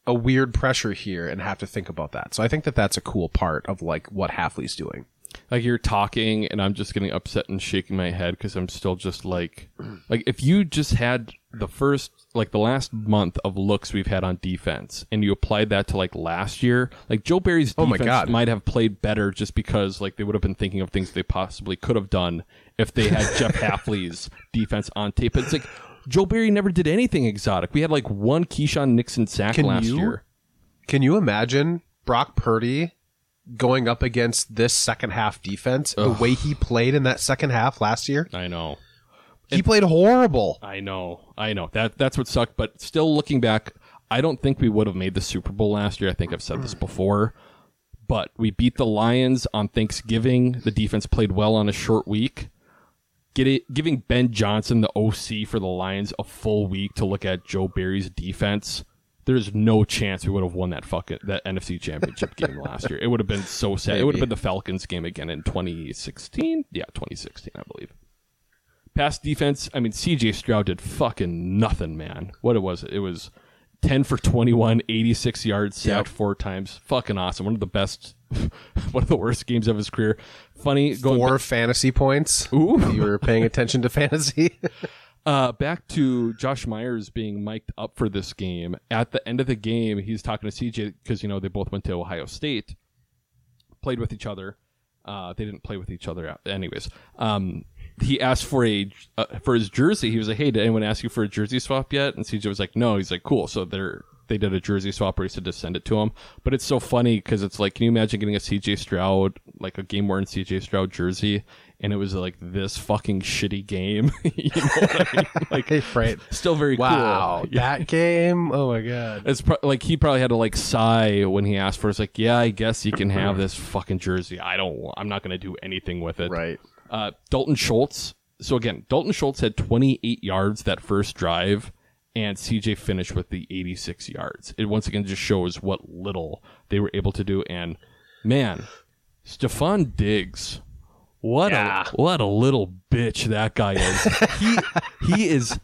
a weird pressure here and have to think about that. So I think that that's a cool part of like what Hafley's doing. Like you're talking and I'm just getting upset and shaking my head because I'm still just like, like if you just had the first, like the last month of looks we've had on defense and you applied that to like last year, like Joe Barry's defense oh my God. might have played better just because like they would have been thinking of things they possibly could have done if they had Jeff Hafley's defense on tape. But it's like Joe Barry never did anything exotic. We had like one Keyshawn Nixon sack can last you, year. Can you imagine Brock Purdy going up against this second half defense, Ugh. the way he played in that second half last year? I know. He and, played horrible. I know. I know. That That's what sucked. But still looking back, I don't think we would have made the Super Bowl last year. I think I've said this before. But we beat the Lions on Thanksgiving. The defense played well on a short week. Get it, giving Ben Johnson, the O C for the Lions, a full week to look at Joe Barry's defense. There's no chance we would have won that fucking that N F C Championship game last year. It would have been so sad. Maybe. It would have been the Falcons game again in twenty sixteen. Yeah, twenty sixteen, I believe. Pass defense. I mean, C J Stroud did fucking nothing, man. What it was? It was ten for twenty-one, eighty-six yards, sacked yep. four times. Fucking awesome. One of the best. One of the worst games of his career. Funny. Going Four back, fantasy points. Ooh, you were paying attention to fantasy. Uh, back to Josh Myers being mic'd up for this game. At the end of the game, he's talking to C J because, you know, they both went to Ohio State, played with each other. Uh, they didn't play with each other. Anyways, um, he asked for a uh, for his jersey. He was like, hey, did anyone ask you for a jersey swap yet? And C J was like, no. He's like, cool. So they're, they did a jersey swap where he said to send it to him. But it's so funny because it's like, can you imagine getting a C J Stroud, like a game-worn C J Stroud jersey? And it was like this fucking shitty game. You know what I mean? Like, right. Still very wow, cool. Wow, that game? Oh my God. It's pro- like he probably had to like sigh when he asked for it. It's like, yeah, I guess you can have this fucking jersey. I don't, I'm not going to do anything with it. Right. Uh, Dalton Schultz. So again, Dalton Schultz had twenty-eight yards that first drive, and C J finished with the eighty-six yards. It once again just shows what little they were able to do. And man, Stephon Diggs. What yeah. a what a little bitch that guy is. he he is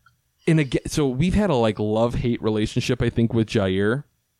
in a so we've had a like love-hate relationship, I think, with Jair.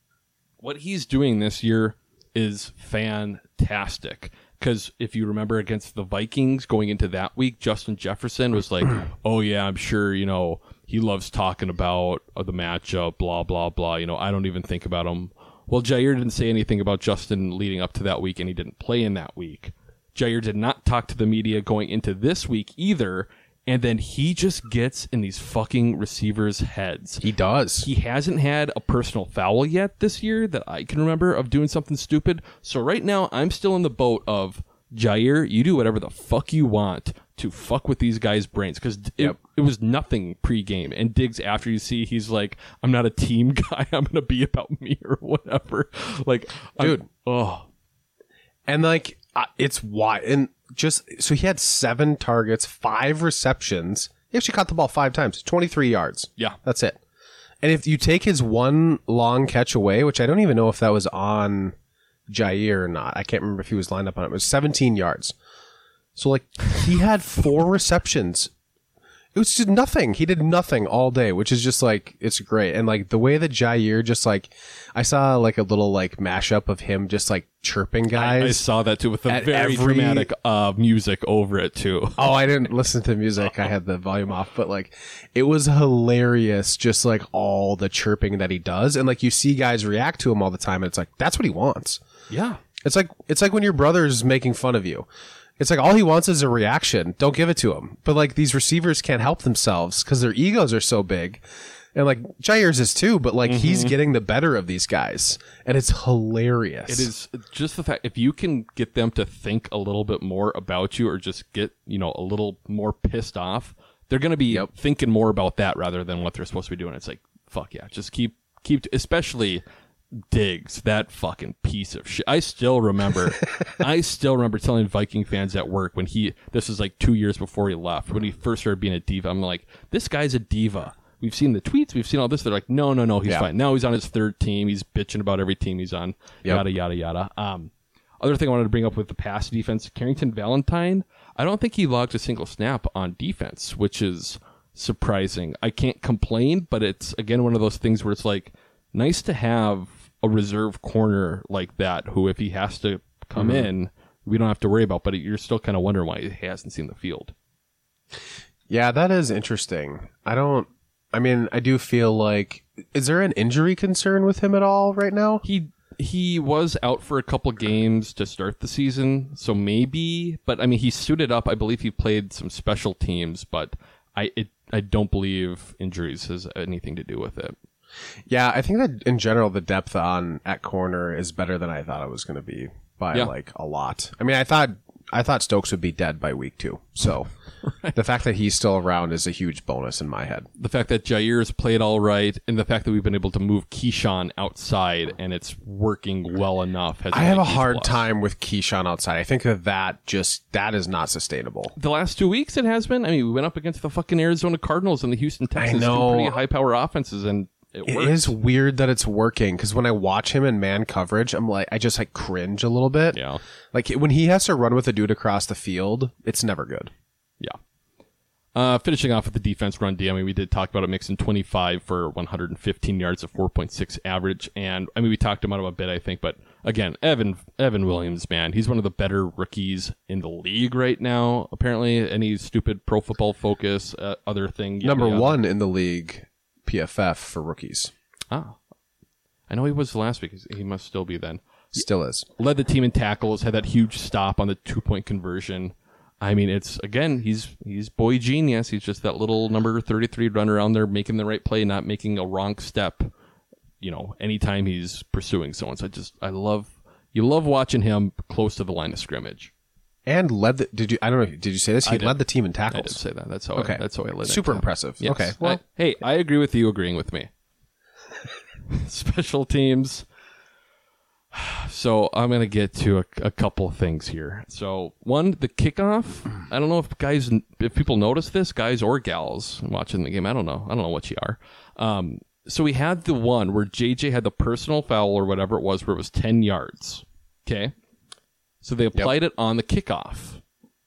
What he's doing this year is fantastic. Because if you remember against the Vikings going into that week, Justin Jefferson was like, oh yeah, I'm sure, you know, he loves talking about the matchup, blah, blah, blah. You know, I don't even think about him. Well, Jair didn't say anything about Justin leading up to that week, and he didn't play in that week. Jair did not talk to the media going into this week either, and then he just gets in these fucking receivers' heads. He does. He hasn't had a personal foul yet this year that I can remember of doing something stupid. So right now, I'm still in the boat of, Jair, you do whatever the fuck you want to fuck with these guys' brains. Because it, yep. it was nothing pre-game. And Diggs, after you see, he's like, I'm not a team guy. I'm going to be about me or whatever. Like, dude. I'm, oh. And like, Uh, it's why, and just so he had seven targets, five receptions. He actually caught the ball five times, twenty-three yards. Yeah, that's it. And if you take his one long catch away, which I don't even know if that was on Jair or not, I can't remember if he was lined up on it. It was seventeen yards. So like he had four receptions. It was just nothing. He did nothing all day, which is just like, it's great. And like the way that Jair just like, I saw like a little like mashup of him just like chirping guys. I, I saw that too with the very every... dramatic uh, music over it too. Oh, I didn't listen to music. I had the volume off, but like it was hilarious. Just like all the chirping that he does. And like you see guys react to him all the time. And it's like, that's what he wants. Yeah. It's like, it's like when your brother's making fun of you. It's like all he wants is a reaction. Don't give it to him. But like these receivers can't help themselves because their egos are so big. And like Jair's is too, but like mm-hmm. he's getting the better of these guys. And it's hilarious. It is just the fact, if you can get them to think a little bit more about you or just get, you know, a little more pissed off, they're going to be yep. thinking more about that rather than what they're supposed to be doing. It's like, fuck yeah, just keep, keep, especially Diggs, that fucking piece of shit. I still remember, I still remember telling Viking fans at work when he, this was like two years before he left, when he first started being a diva. I'm like, this guy's a diva. We've seen the tweets, we've seen all this. They're like, no, no, no, he's yeah. fine. Now he's on his third team. He's bitching about every team he's on. Yep. Yada, yada, yada. Um, other thing I wanted to bring up with the pass defense, Carrington Valentine, I don't think he logged a single snap on defense, which is surprising. I can't complain, but it's, again, one of those things where it's like, nice to have a reserve corner like that who, if he has to come mm-hmm. in, we don't have to worry about, but you're still kind of wondering why he hasn't seen the field. Yeah, that is interesting. I don't, I mean, I do feel like, is there an injury concern with him at all right now? He he was out for a couple games to start the season, so maybe, but I mean, he suited up. I believe he played some special teams, but I it, I don't believe injuries has anything to do with it. Yeah, I think that in general, the depth on at corner is better than I thought it was going to be by yeah. like a lot. I mean, I thought I thought Stokes would be dead by week two. So right. the fact that he's still around is a huge bonus in my head. The fact that Jair's played all right, and the fact that we've been able to move Keyshawn outside and it's working well enough. Has I have a hard plus. time with Keyshawn outside. I think that that just that is not sustainable. The last two weeks it has been. I mean, we went up against the fucking Arizona Cardinals and the Houston Texans, two pretty high power offenses, and It, it is weird that it's working because when I watch him in man coverage, I'm like, I just like cringe a little bit. Yeah. Like when he has to run with a dude across the field, it's never good. Yeah. Uh, finishing off with the defense run D, I mean, we did talk about it mixing twenty-five for one hundred fifteen yards of four point six average. And I mean, we talked about him a bit, I think, but again, Evan, Evan Williams, man, he's one of the better rookies in the league right now. Apparently any stupid Pro Football Focus, uh, other thing. Number yada. one in the league. P F F for rookies. Ah, I know he was last week. He must still be then. Still is. Led the team in tackles, had that huge stop on the two-point conversion. I mean, it's, again, he's he's boy genius. He's just that little number thirty-three runner around there making the right play, not making a wrong step, you know, anytime he's pursuing someone. So I just, I love, you love watching him close to the line of scrimmage. And led the, did you, I don't know, did you say this? He led the team in tackles. I did say that. That's how okay. I, that's how I led it. Super impressive. Yes. Okay. Well, I, hey, I agree with you agreeing with me. Special teams. So I'm going to get to a, a couple of things here. So one, the kickoff. I don't know if guys, if people notice this, guys or gals watching the game. I don't know. I don't know what you are. Um, so we had the one where J J had the personal foul or whatever it was, where it was ten yards. Okay. So they applied yep. it on the kickoff.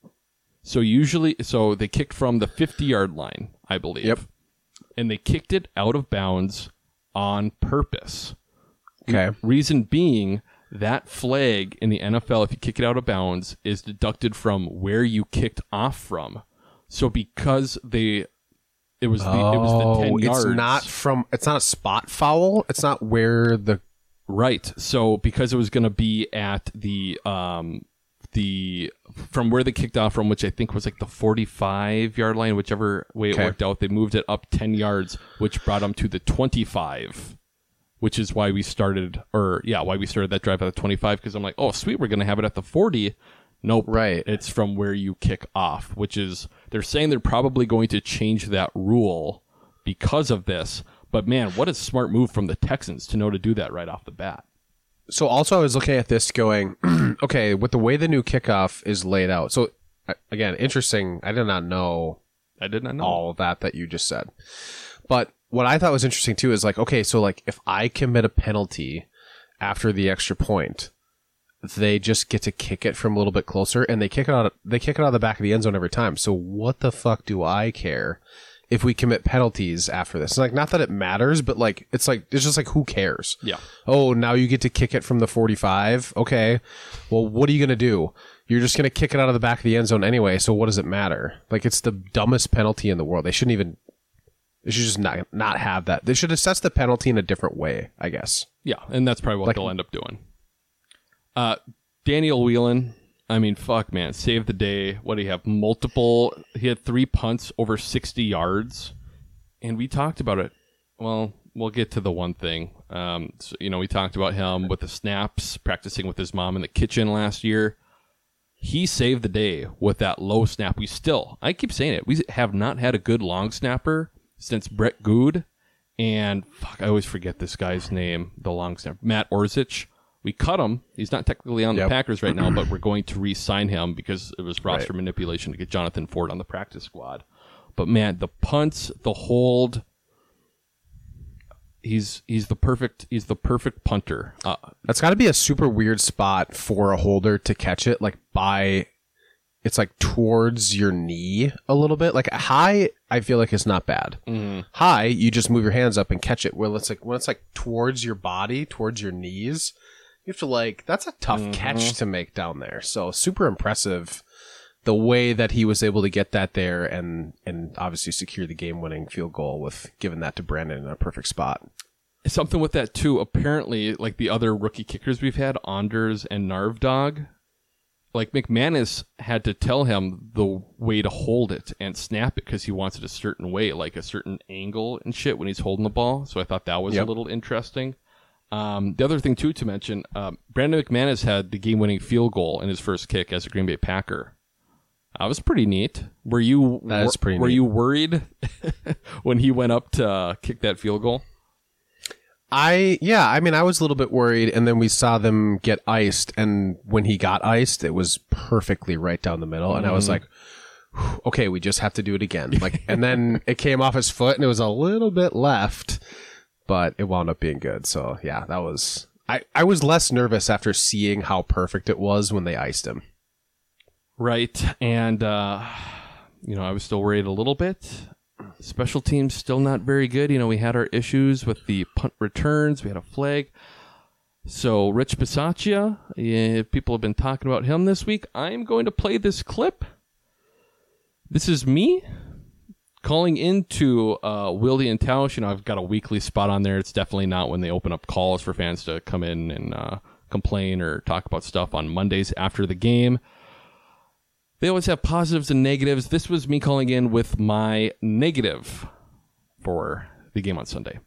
So usually, so they kicked from the fifty-yard line, I believe. Yep. And they kicked it out of bounds on purpose. Okay. Reason being, that flag in the N F L, if you kick it out of bounds, is deducted from where you kicked off from. So because they, it was the oh, it was the ten yards. It's not from. It's not a spot foul. It's not where the. Right. So because it was going to be at the um the from where they kicked off from, which I think was like the forty-five yard line, whichever way okay. it worked out, they moved it up ten yards, which brought them to the twenty-five, which is why we started or yeah, why we started that drive at the twenty-five, because I'm like, "Oh, sweet, we're going to have it at the forty." Nope. Right. It's from where you kick off, which is they're saying they're probably going to change that rule because of this. But, man, what a smart move from the Texans to know to do that right off the bat. So, also, I was looking at this going, okay, with the way the new kickoff is laid out. So, again, interesting. I did not know, I did not know all of that that you just said. But what I thought was interesting, too, is like, okay, so, like, if I commit a penalty after the extra point, they just get to kick it from a little bit closer, and they kick it out, they kick it out of the back of the end zone every time. So, what the fuck do I care if we commit penalties after this? Like, not that it matters, but like, it's like, it's just like, who cares? Yeah. Oh, now you get to kick it from the forty-five. Okay. Well, what are you going to do? You're just going to kick it out of the back of the end zone anyway. So what does it matter? Like, it's the dumbest penalty in the world. They shouldn't even, they should just not, not have that. They should assess the penalty in a different way, I guess. Yeah. And that's probably what like, they'll end up doing. Uh, Daniel Whelan, I mean, fuck, man. Saved the day. What do you have? Multiple. He had three punts over sixty yards. And we talked about it. Well, we'll get to the one thing. Um, so, you know, we talked about him with the snaps, practicing with his mom in the kitchen last year. He saved the day with that low snap. We still, I keep saying it, we have not had a good long snapper since Brett Good. And, fuck, I always forget this guy's name, the long snapper. Matt Orzech. We cut him. He's not technically on yep. the Packers right now, but we're going to re-sign him because it was roster right. manipulation to get Jonathan Ford on the practice squad. But man, the punts, the hold, he's he's the perfect he's the perfect punter. Uh, That's got to be a super weird spot for a holder to catch it, like by it's like towards your knee a little bit. Like high I feel like it's not bad. Mm-hmm. High, you just move your hands up and catch it. Well, it's like when it's like towards your body, towards your knees, you have to like, that's a tough mm-hmm. catch to make down there. So super impressive the way that he was able to get that there and, and obviously secure the game winning field goal with giving that to Brandon in a perfect spot. Something with that too. Apparently, like the other rookie kickers we've had, Anders and Narvdog, like McManus had to tell him the way to hold it and snap it because he wants it a certain way, like a certain angle and shit when he's holding the ball. So I thought that was yep. a little interesting. Um, the other thing too to mention, um, Brandon McManus had the game-winning field goal in his first kick as a Green Bay Packer. That was pretty neat. Were you that is pretty were neat. you worried when he went up to uh, kick that field goal? I, yeah, I mean, I was a little bit worried, and then we saw them get iced, and when he got iced, it was perfectly right down the middle, and mm. I was like, okay, we just have to do it again. Like, and then it came off his foot, and it was a little bit left, but it wound up being good. So, yeah, that was, I, I was less nervous after seeing how perfect it was when they iced him. Right, and, uh, you know, I was still worried a little bit. Special teams still not very good. You know, we had our issues with the punt returns. We had a flag. So Rich Bisaccia, yeah, people have been talking about him this week. I'm going to play this clip. This is me calling into uh, Wildy and Tausch. You know, I've got a weekly spot on there. It's definitely not when they open up calls for fans to come in and uh, complain or talk about stuff on Mondays after the game. They always have positives and negatives. This was me calling in with my negative for the game on Sunday.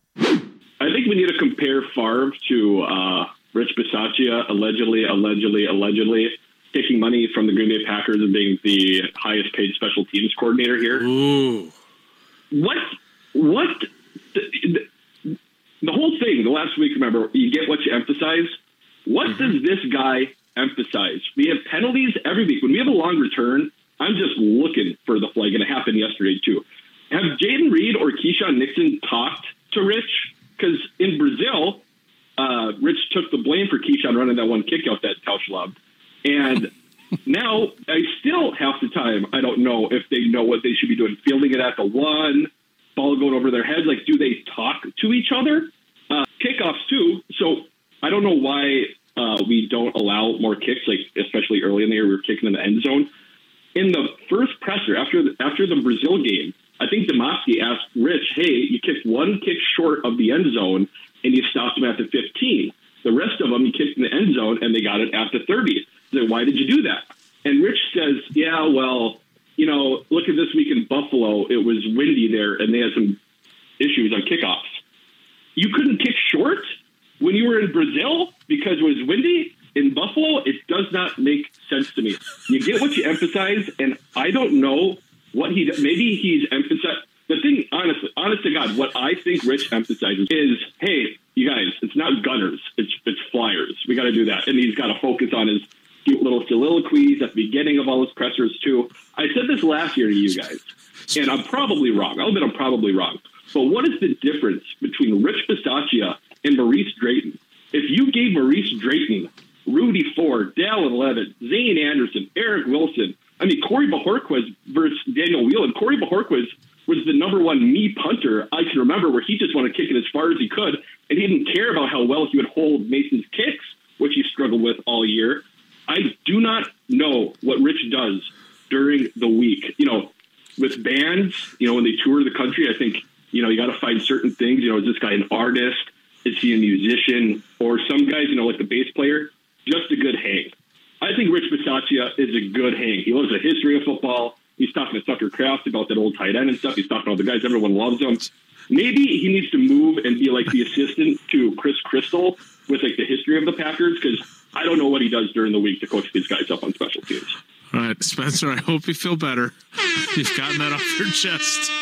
I think we need to compare Favre to uh, Rich Bisaccia, allegedly, allegedly, allegedly taking money from the Green Bay Packers and being the highest paid special teams coordinator here. Ooh. What? What? The, the, the whole thing, the last week, remember, you get what you emphasize. What mm-hmm. does this guy emphasize? We have penalties every week. When we have a long return, I'm just looking for the flag, and it happened yesterday too. Have Jaden Reed or Keyshawn Nixon talked to Rich? Because in Brazil, uh, Rich took the blame for Keyshawn running that one kick out that Tausch loved. And now, I still, half the time, I don't know if they know what they should be doing. Fielding it at the one, ball going over their heads. Like, do they talk to each other? Uh, kickoffs, too. So I don't know why uh, we don't allow more kicks, like especially early in the year, we were kicking in the end zone. In the first presser, after the, after the Brazil game, I think Demoski asked Rich, hey, you kicked one kick short of the end zone, and you stopped him at the fifteen. The rest of them, you kicked in the end zone, and they got it at the thirty. So why did you do that? And Rich says, yeah, well, you know, look at this week in Buffalo. It was windy there, and they had some issues on kickoffs. You couldn't kick short when you were in Brazil because it was windy? In Buffalo, it does not make sense to me. You get what you emphasize, and I don't know what he, maybe he's emphasized. The thing, honestly, honest to God, what I think Rich emphasizes is, hey, you guys, it's not gunners, it's it's flyers. We got to do that. And he's got to focus on his cute little soliloquies at the beginning of all his pressers, too. I said this last year to you guys, and I'm probably wrong. I'll admit I'm probably wrong. But what is the difference between Rich Bisaccia and Maurice Drayton? If you gave Maurice Drayton Rudy Ford, Dallin Levitt, Zane Anderson, Eric Wilson, I mean, Corey Bajorquez versus Daniel Whelan. Corey Bajorquez was the number one me punter I can remember, where he just wanted to kick it as far as he could, and he didn't care about how well he would hold Mason's kicks, which he struggled with all year. I do not know what Rich does during the week. You know, with bands, you know, when they tour the country, I think, you know, you got to find certain things. You know, is this guy an artist? Is he a musician? Or some guys, you know, like the bass player, just a good hang. I think Rich Bisaccia is a good hang. He loves the history of football. He's talking to Tucker Kraft about that old tight end and stuff. He's talking about the guys. Everyone loves him. Maybe he needs to move and be like the assistant to Chris Crystal with like the history of the Packers, because I don't know what he does during the week to coach these guys up on special teams. All right, Spencer, I hope you feel better. You've gotten that off your chest.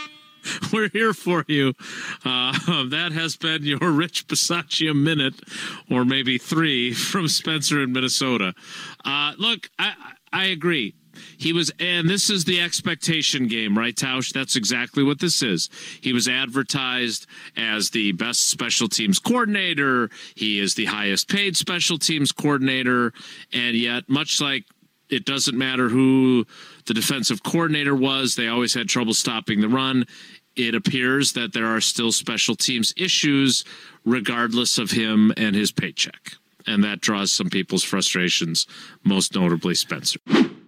We're here for you. Uh, that has been your Rich Bisaccia minute, or maybe three, from Spencer in Minnesota. Uh, look, I, I agree. He was, and this is the expectation game, right, Tausch? That's exactly what this is. He was advertised as the best special teams coordinator. He is the highest paid special teams coordinator. And yet, much like it doesn't matter who the defensive coordinator was. They always had trouble stopping the run. It appears that there are still special teams issues regardless of him and his paycheck. And that draws some people's frustrations, most notably Spencer.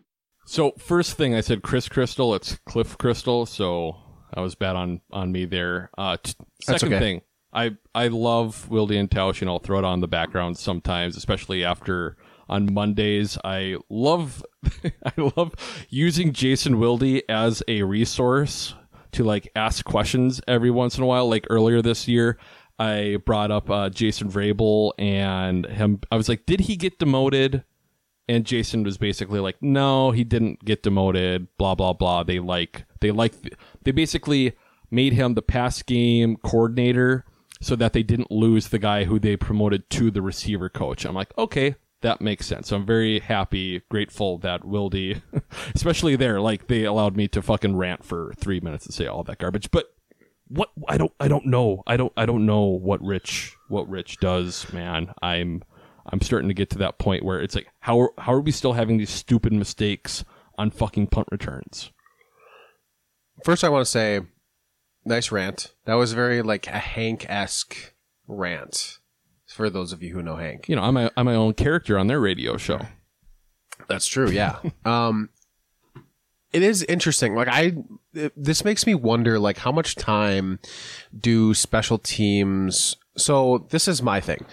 So first thing I said Chris Crystal, it's Cliff Crystal, so I was bad on, on me there. Uh, t- second okay. thing, I I love Wilde and Tausch, and I'll throw it on the background sometimes, especially after on Mondays. I love I love using Jason Wilde as a resource to like ask questions every once in a while. Like earlier this year, I brought up uh, Jason Vrabel and him. I was like, did he get demoted? And Jason was basically like, no, he didn't get demoted. Blah blah blah. They like they like they basically made him the pass game coordinator so that they didn't lose the guy who they promoted to the receiver coach. I'm like, okay, that makes sense. So I'm very happy, grateful that Wilde, especially there, like they allowed me to fucking rant for three minutes and say all that garbage. But what I don't I don't know. I don't I don't know what Rich what Rich does, man. I'm I'm starting to get to that point where it's like, how are, how are we still having these stupid mistakes on fucking punt returns? First, I want to say, nice rant. That was very like a Hank-esque rant. For those of you who know Hank, you know, I'm my, I'm my own character on their radio show. That's true. Yeah. um, it is interesting. Like I, it, this makes me wonder, like how much time do special teams? So this is my thing.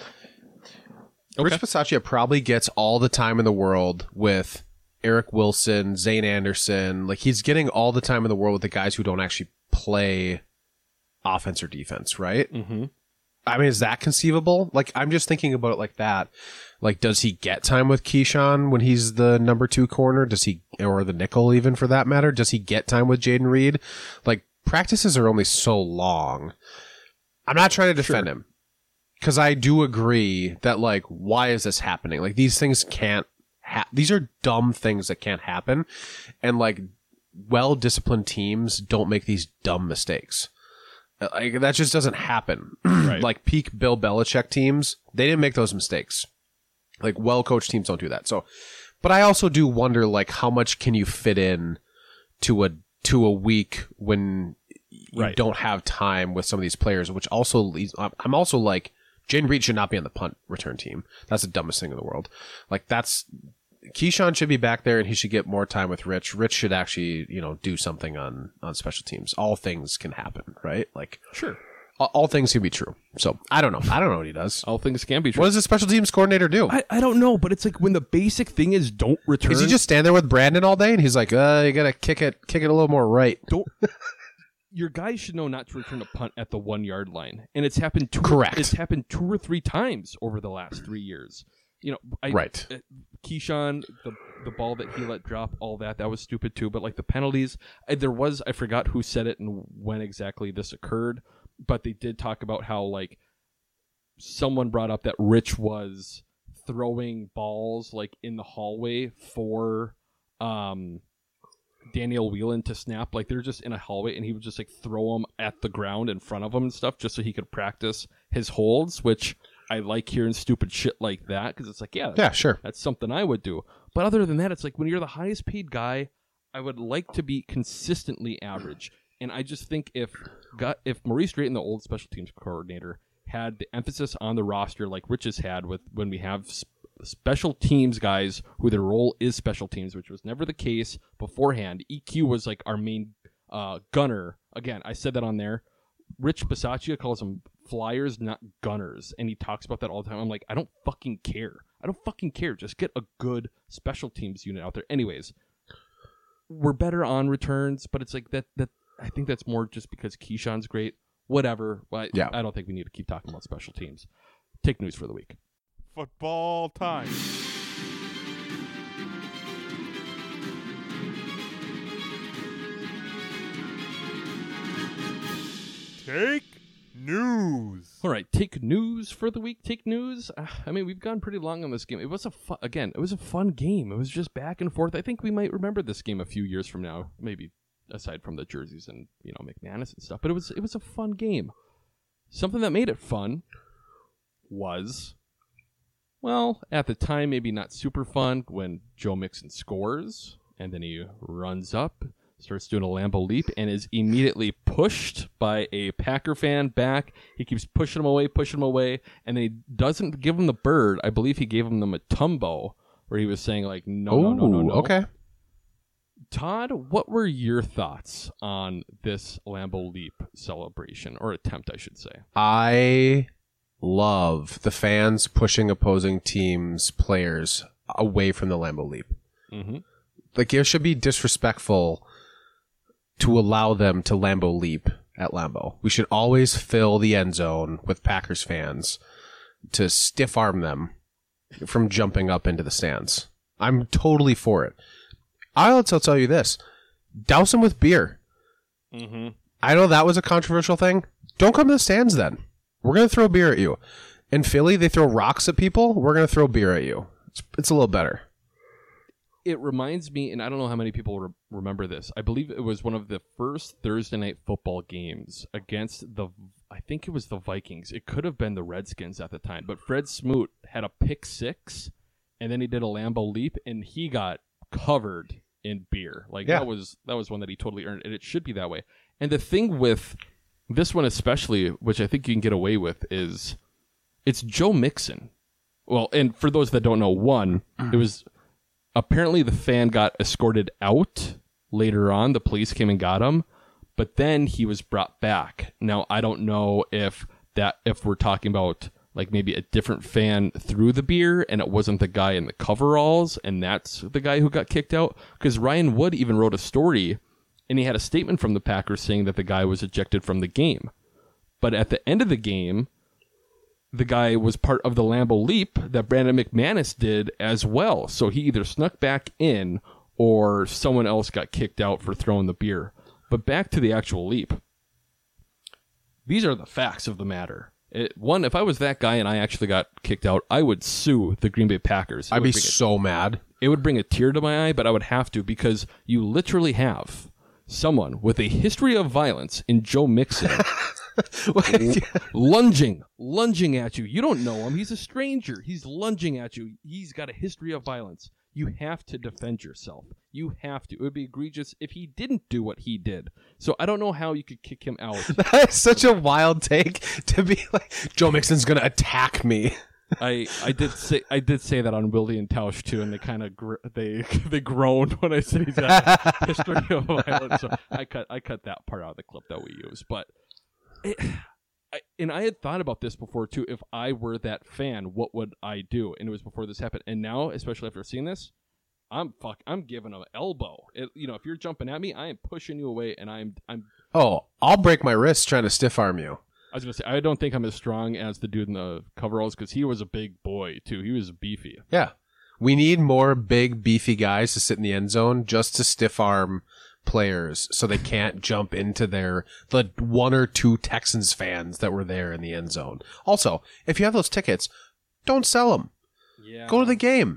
Okay. Rich Bisaccia probably gets all the time in the world with Eric Wilson, Zane Anderson. Like he's getting all the time in the world with the guys who don't actually play offense or defense, right? Mm-hmm. I mean, is that conceivable? Like, I'm just thinking about it like that. Like, does he get time with Keyshawn when he's the number two corner? Does he, or the nickel even for that matter? Does he get time with Jaden Reed? Like, practices are only so long. I'm not trying to defend sure. him. Because I do agree that, like, why is this happening? Like, these things can't ha- these are dumb things that can't happen. And, like, well-disciplined teams don't make these dumb mistakes. Like, that just doesn't happen. Right. Like peak Bill Belichick teams, they didn't make those mistakes. Like well-coached teams don't do that. So, but I also do wonder, like, how much can you fit in to a to a week when you right. don't have time with some of these players? Which also leads. I'm also like, Jaden Reed should not be on the punt return team. That's the dumbest thing in the world. Like that's. Keyshawn should be back there, and he should get more time with Rich. Rich should actually, you know, do something on, on special teams. All things can happen, right? Like, sure, all, all things can be true. So I don't know. I don't know what he does. All things can be true. What does the special teams coordinator do? I, I don't know, but it's like when the basic thing is don't return. Is he just stand there with Brandon all day, and he's like, uh, you gotta kick it, kick it a little more right. Don't. Your guys should know not to return a punt at the one yard line, and it's happened. Two, Correct. It's happened two or three times over the last three years. You know, I, right. Uh, Keyshawn, the the ball that he let drop, all that, that was stupid too. But like the penalties, I, there was, I forgot who said it and when exactly this occurred, but they did talk about how like someone brought up that Rich was throwing balls like in the hallway for um, Daniel Whelan to snap. Like they're just in a hallway and he would just like throw them at the ground in front of him and stuff just so he could practice his holds, which I like hearing stupid shit like that because it's like, yeah, yeah, sure, that's something I would do. But other than that, it's like when you're the highest paid guy, I would like to be consistently average. And I just think if got if Maurice Drayton, the old special teams coordinator, had the emphasis on the roster like Rich has had with when we have sp- special teams guys who their role is special teams, which was never the case beforehand. E Q was like our main uh, gunner. Again, I said that on there. Rich Bisaccia calls them flyers, not gunners, and he talks about that all the time. I'm like, I don't fucking care. I don't fucking care. Just get a good special teams unit out there. Anyways, we're better on returns, but it's like that. That I think that's more just because Keyshawn's great. Whatever. But yeah. I don't think we need to keep talking about special teams. Take news for the week. Football time. Take news. All right, take news for the week. Take news. Uh, I mean, we've gone pretty long on this game. It was a fu- again, it was a fun game. It was just back and forth. I think we might remember this game a few years from now, maybe aside from the jerseys and, you know, McManus and stuff. But it was it was a fun game. Something that made it fun was Well, at the time, maybe not super fun when Joe Mixon scores, and then he runs up, starts doing a Lambeau leap, and is immediately pushed by a Packer fan back. He keeps pushing him away, pushing him away, and then he doesn't give him the bird. I believe he gave him the Matumbo, where he was saying, like, no, no, no, no, no. Okay. Todd, what were your thoughts on this Lambeau leap celebration, or attempt, I should say? I love the fans pushing opposing teams' players away from the Lambeau leap. Mm-hmm. Like, it should be disrespectful to allow them to Lambeau leap at Lambeau. We should always fill the end zone with Packers fans to stiff arm them from jumping up into the stands. I'm totally for it. I'll also tell you this. Douse them with beer. Mm-hmm. I know that was a controversial thing. Don't come to the stands then. We're going to throw beer at you. In Philly, they throw rocks at people. We're going to throw beer at you. It's, it's a little better. It reminds me, and I don't know how many people re- remember this. I believe it was one of the first Thursday night football games against the, I think it was the Vikings. It could have been the Redskins at the time, but Fred Smoot had a pick six, and then he did a Lambeau leap, and he got covered in beer. Like yeah. that was that was one that he totally earned, and it should be that way. And the thing with this one especially, which I think you can get away with, is it's Joe Mixon. Well, and for those that don't know, one, it was apparently the fan got escorted out later on. The police came and got him, but then he was brought back. Now, I don't know if that if we're talking about like maybe a different fan threw the beer and it wasn't the guy in the coveralls and that's the guy who got kicked out. Because Ryan Wood even wrote a story and he had a statement from the Packers saying that the guy was ejected from the game. But at the end of the game, the guy was part of the Lambeau leap that Brandon McManus did as well. So he either snuck back in or someone else got kicked out for throwing the beer. But back to the actual leap. These are the facts of the matter. It, one, if I was that guy and I actually got kicked out, I would sue the Green Bay Packers. I'd be so mad. It would bring a tear to my eye, but I would have to because you literally have someone with a history of violence in Joe Mixon lunging, lunging at you. You don't know him. He's a stranger. He's lunging at you. He's got a history of violence. You have to defend yourself. You have to. It would be egregious if he didn't do what he did. So I don't know how you could kick him out. That's such a wild take to be like, Joe Mixon's going to attack me. I, I did say I did say that on Willie and Tausch too, and they kind of gr- they they groaned when I said he's got a history of violence. So I cut I cut that part out of the clip that we used. But it, I, and I had thought about this before too. If I were that fan, what would I do? And it was before this happened. And now, especially after seeing this, I'm fuck. I'm giving an elbow. It, you know, if you're jumping at me, I am pushing you away, and I'm I'm. Oh, I'll break my wrist trying to stiff arm you. I was gonna say I don't think I'm as strong as the dude in the coveralls because he was a big boy too. He was beefy. Yeah, we need more big beefy guys to sit in the end zone just to stiff arm players so they can't jump into their the one or two Texans fans that were there in the end zone. Also, if you have those tickets, don't sell them. Yeah. Go to the game.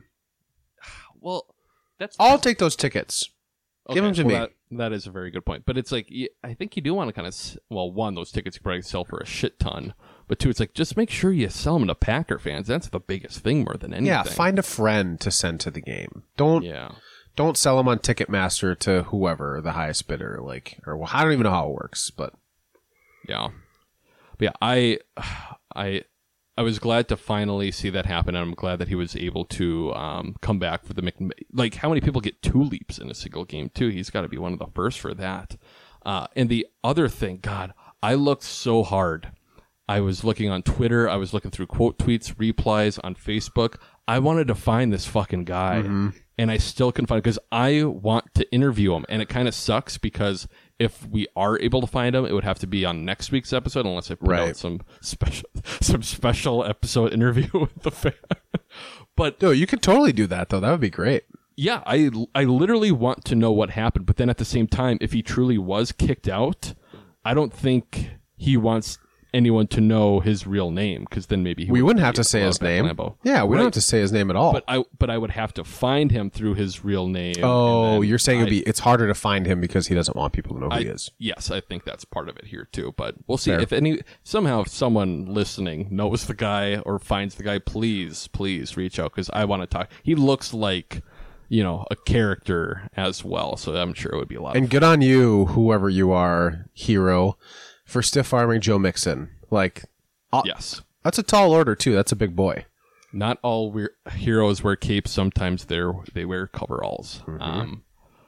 Well, that's I'll take those tickets. Okay, Give them to well, me. That, that is a very good point. But it's like, I think you do want to kind of, well, one, those tickets you probably sell for a shit ton. But two, it's like, just make sure you sell them to Packer fans. That's the biggest thing more than anything. Yeah, find a friend to send to the game. Don't yeah. don't sell them on Ticketmaster to whoever, the highest bidder. Like, or well, I don't even know how it works, but. Yeah. But yeah, I, I, I was glad to finally see that happen, and I'm glad that he was able to um, come back for the Mc... Like, how many people get two leaps in a single game, too? He's got to be one of the first for that. Uh, and the other thing, God, I looked so hard. I was looking on Twitter. I was looking through quote tweets, replies on Facebook. I wanted to find this fucking guy, mm-hmm. and I still couldn't find him because I want to interview him. And it kind of sucks because if we are able to find him, it would have to be on next week's episode unless I put right. out some special some special episode interview with the fan. But no, you could totally do that, though. That would be great. Yeah, I, I literally want to know what happened. But then at the same time, if he truly was kicked out, I don't think he wants anyone to know his real name, because then maybe he we wouldn't have be to say allowed his back name. at Lambeau. Yeah, we Right. don't have to say his name at all. But I but I would have to find him through his real name. Oh, and then you're saying it'd I- be it's harder to find him because he doesn't want people to know who I, he is. Yes, I think that's part of it here too. But we'll see Fair. if any somehow if someone listening knows the guy or finds the guy. Please, please reach out because I want to talk. He looks like, you know, a character as well, so I'm sure it would be a lot. And of good on you, whoever you are, hero, for stiff arming Joe Mixon. Like, uh, yes, that's a tall order too. That's a big boy. Not all weir- heroes wear capes. Sometimes they they wear coveralls. Mm-hmm. Um,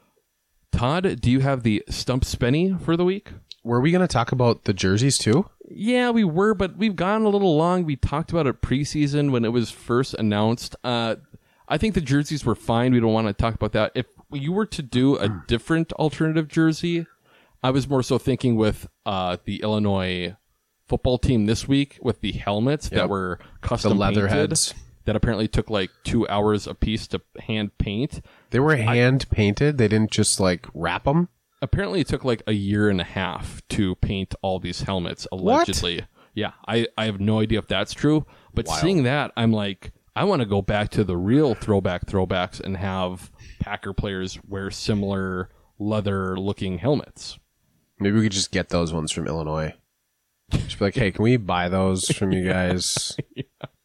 Todd, do you have the Stump Spenny for the week? Were we going to talk about the jerseys too? Yeah, we were, but we've gone a little long. We talked about it preseason when it was first announced. Uh, I think the jerseys were fine. We don't want to talk about that. If you were to do a different alternative jersey, I was more so thinking with uh, the Illinois football team this week with the helmets Yep. that were custom The leather painted, heads. that apparently took like two hours a piece to hand paint. They were hand painted. They didn't just like wrap them. Apparently, it took like a year and a half to paint all these helmets, allegedly. Yeah, I, I have no idea if that's true. But Wild. seeing that, I'm like, I want to go back to the real throwback throwbacks and have Packer players wear similar leather-looking helmets. Maybe we could just get those ones from Illinois. Just be like, hey, can we buy those from you guys? yeah.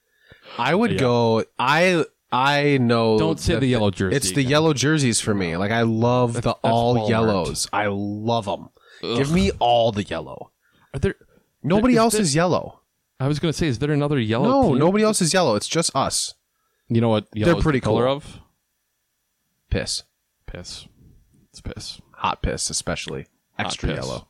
I would Yeah. go. I I know. Don't say that the yellow jersey It's the again. yellow jerseys for me. Like I love That's- the that's all Walmart. yellows. I love them. Ugh. Give me all the yellow. Are there? Nobody is else there- is yellow. I was going to say, is there another yellow? No, team? nobody else is yellow. It's just us. You know what? Yellow They're pretty is the color cool. of Piss. piss. It's piss. Hot piss, especially. Hot Extra piss. yellow.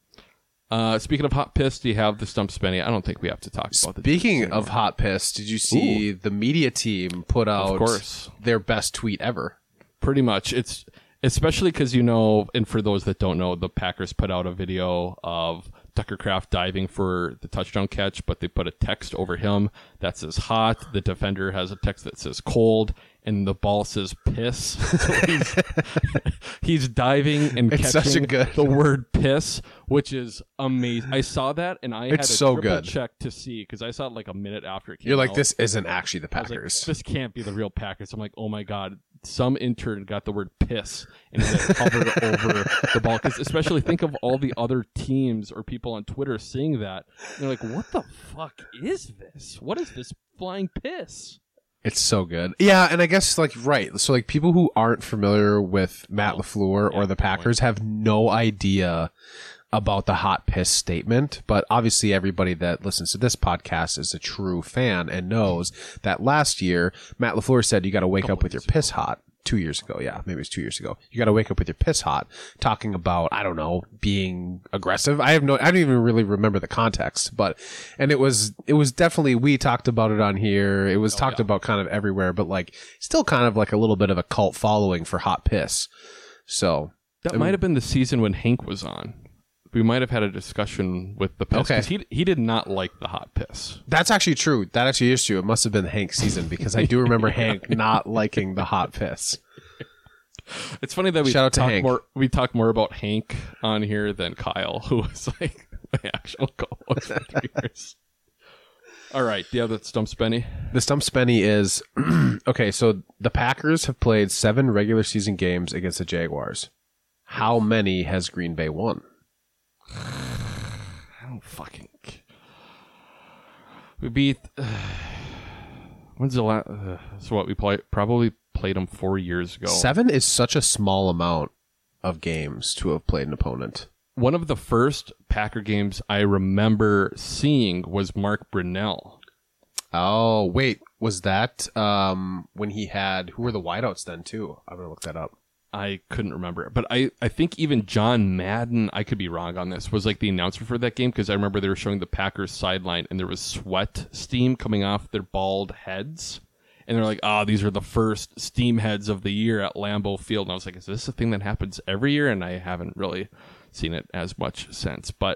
Uh, speaking of hot piss, do you have the Stump Spenny? I don't think we have to talk about the Speaking jerseys of anymore. hot piss, did you see the media team put out course. their best tweet ever? Pretty much. It's especially because, you know, and for those that don't know, the Packers put out a video of Tucker Kraft diving for the touchdown catch, but they put a text over him that says hot. The defender has a text that says cold, and the ball says piss. So he's, he's diving and It's such a catching good- the word piss, which is amazing. I saw that, and I had It's a so triple good. check to see, because I saw it like a minute after it came You're like, out. this isn't actually the I was like, Packers. this can't be the real Packers. I'm like, oh my god, some intern got the word piss and it like hovered over the ball. Because especially think of all the other teams or people on Twitter seeing that. And they're like, what the fuck is this? What is this flying piss? It's so good. Yeah, and I guess like right. So like people who aren't familiar with Matt Oh, LaFleur or yeah, the good Packers have no idea about the hot piss statement, but obviously everybody that listens to this podcast is a true fan and knows that last year Matt LaFleur said you got to wake up with your piss hot. Two years ago, yeah, maybe it's two years ago. You got to wake up with your piss hot, talking about I don't know, being aggressive. I have no, I don't even really remember the context, but and it was it was definitely we talked about it on here. It was Oh, talked yeah. about kind of everywhere, but like still kind of like a little bit of a cult following for hot piss. So That might have been the season when Hank was on. We might have had a discussion with the piss. Okay. 'cause he he did not like the hot piss. that's actually true. That actually is true. It must have been Hank's season because I do remember Hank not liking the hot piss. It's funny that we Shout out to talk Hank. more we talk more about Hank on here than Kyle, who was like the actual co-host for three years. All right, do you have that Stump Spenny? The Stump Spenny is okay. So the Packers have played seven regular season games against the Jaguars. How many has Green Bay won? I don't fucking. We beat. Uh, when's the last? Uh, so what we play? Probably played them four years ago. Seven is such a small amount of games to have played an opponent. One of the first Packer games I remember seeing was Mark Brunell. Oh wait, was that um, when he had who were the wideouts then too? I'm gonna look that up. I couldn't remember, but I, I think even John Madden, I could be wrong on this, was like the announcer for that game because I remember they were showing the Packers sideline and there was sweat steam coming off their bald heads. And they're like, oh, these are the first steam heads of the year at Lambeau Field. And I was like, is this a thing that happens every year? And I haven't really seen it as much since. But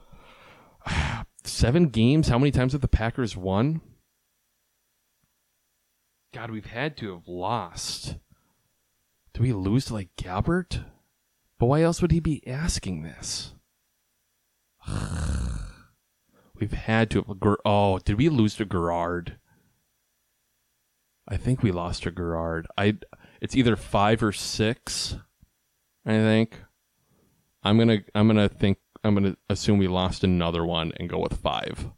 seven games, how many times have the Packers won? God, we've had to have lost. Do we lose to like Gabbert? But why else would he be asking this? We've had to have... Oh, did we lose to Gerard? I think we lost to Gerard. I. It's either five or six, I think. I'm gonna I'm gonna think I'm gonna assume we lost another one and go with five.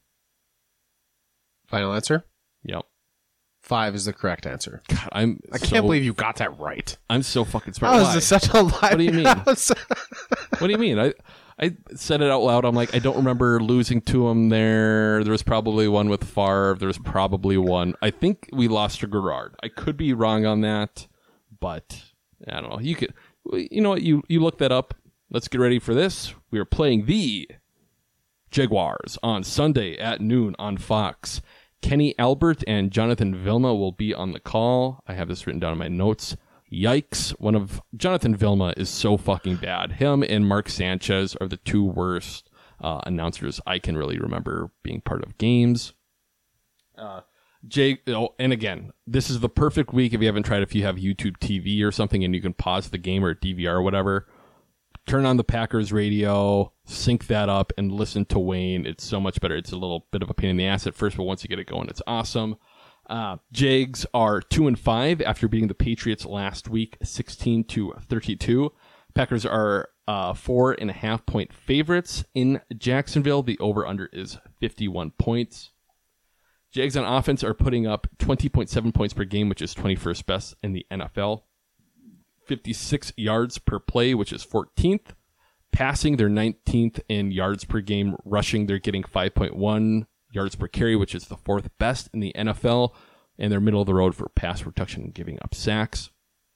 Final answer? Yep. Five is the correct answer. God, I'm I so, can't believe you got that right. I'm so fucking smart. How is Why? this such a lie? What do you mean? What do you mean? I I said it out loud. I'm like, I don't remember losing to him there. There was probably one with Favre. There was probably one. I think we lost to Gerard. I could be wrong on that, but I don't know. You could, you know what? You you look that up. Let's get ready for this. We are playing the Jaguars on Sunday at noon on Fox. Kenny Albert and Jonathan Vilma will be on the call. I have this written down in my notes. Yikes. One of Jonathan Vilma is so fucking bad. Him and Mark Sanchez are the two worst uh, announcers I can really remember being part of games. Uh, Jay, oh, and again, this is the perfect week if you haven't tried, if you have YouTube T V or something and you can pause the game or D V R or whatever. Turn on the Packers radio, sync that up, and listen to Wayne. It's so much better. It's a little bit of a pain in the ass at first, but once you get it going, it's awesome. Uh, Jags are two and five after beating the Patriots last week, sixteen to thirty-two. Packers are uh, four and a half point favorites in Jacksonville. The over/under is fifty-one points. Jags on offense are putting up twenty point seven points per game, which is twenty-first best in the N F L. fifty-six yards per play, which is fourteenth. Passing, they're nineteenth in yards per game. Rushing, they're getting five point one yards per carry, which is the fourth best in the N F L. And they're middle of the road for pass protection and giving up sacks.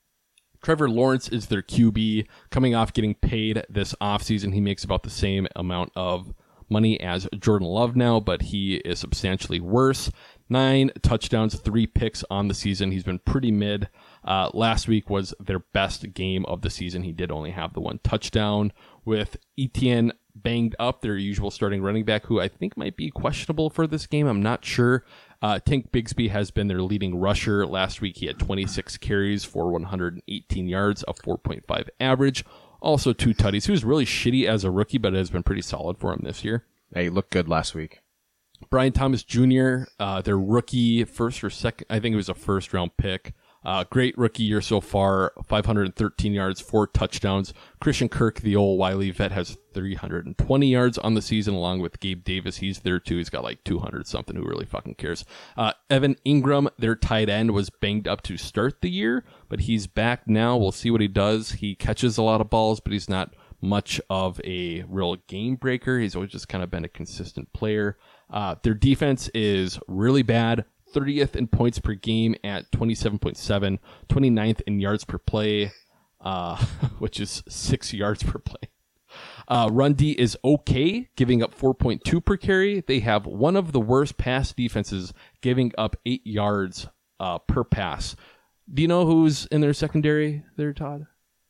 Trevor Lawrence is their Q B, coming off getting paid this offseason. He makes about the same amount of money as Jordan Love now, but he is substantially worse. Nine touchdowns, three picks on the season. He's been pretty mid. Uh, last week was their best game of the season. He did only have the one touchdown. With Etienne banged up, their usual starting running back, who I think might be questionable for this game. I'm not sure. Uh, Tank Bigsby has been their leading rusher. Last week he had twenty-six carries for one hundred eighteen yards, a four point five average. Also two tutties. He was really shitty as a rookie, but it has been pretty solid for him this year. Hey, he looked good last week. Brian Thomas Junior, uh, their rookie, first or second, I think it was a first round pick. Uh, great rookie year so far, five hundred thirteen yards, four touchdowns. Christian Kirk, the old Wiley vet, has three hundred twenty yards on the season, along with Gabe Davis. He's there too. He's got like two hundred something. Who really fucking cares? Uh, Evan Ingram, their tight end, was banged up to start the year, but he's back now. We'll see what he does. He catches a lot of balls, but he's not much of a real game breaker. He's always just kind of been a consistent player. Uh, their defense is really bad. thirtieth in points per game at twenty-seven point seven, twenty-ninth in yards per play, uh, which is six yards per play. Uh, run D is okay, giving up four point two per carry. They have one of the worst pass defenses, giving up eight yards uh, per pass. Do you know who's in their secondary there, Todd?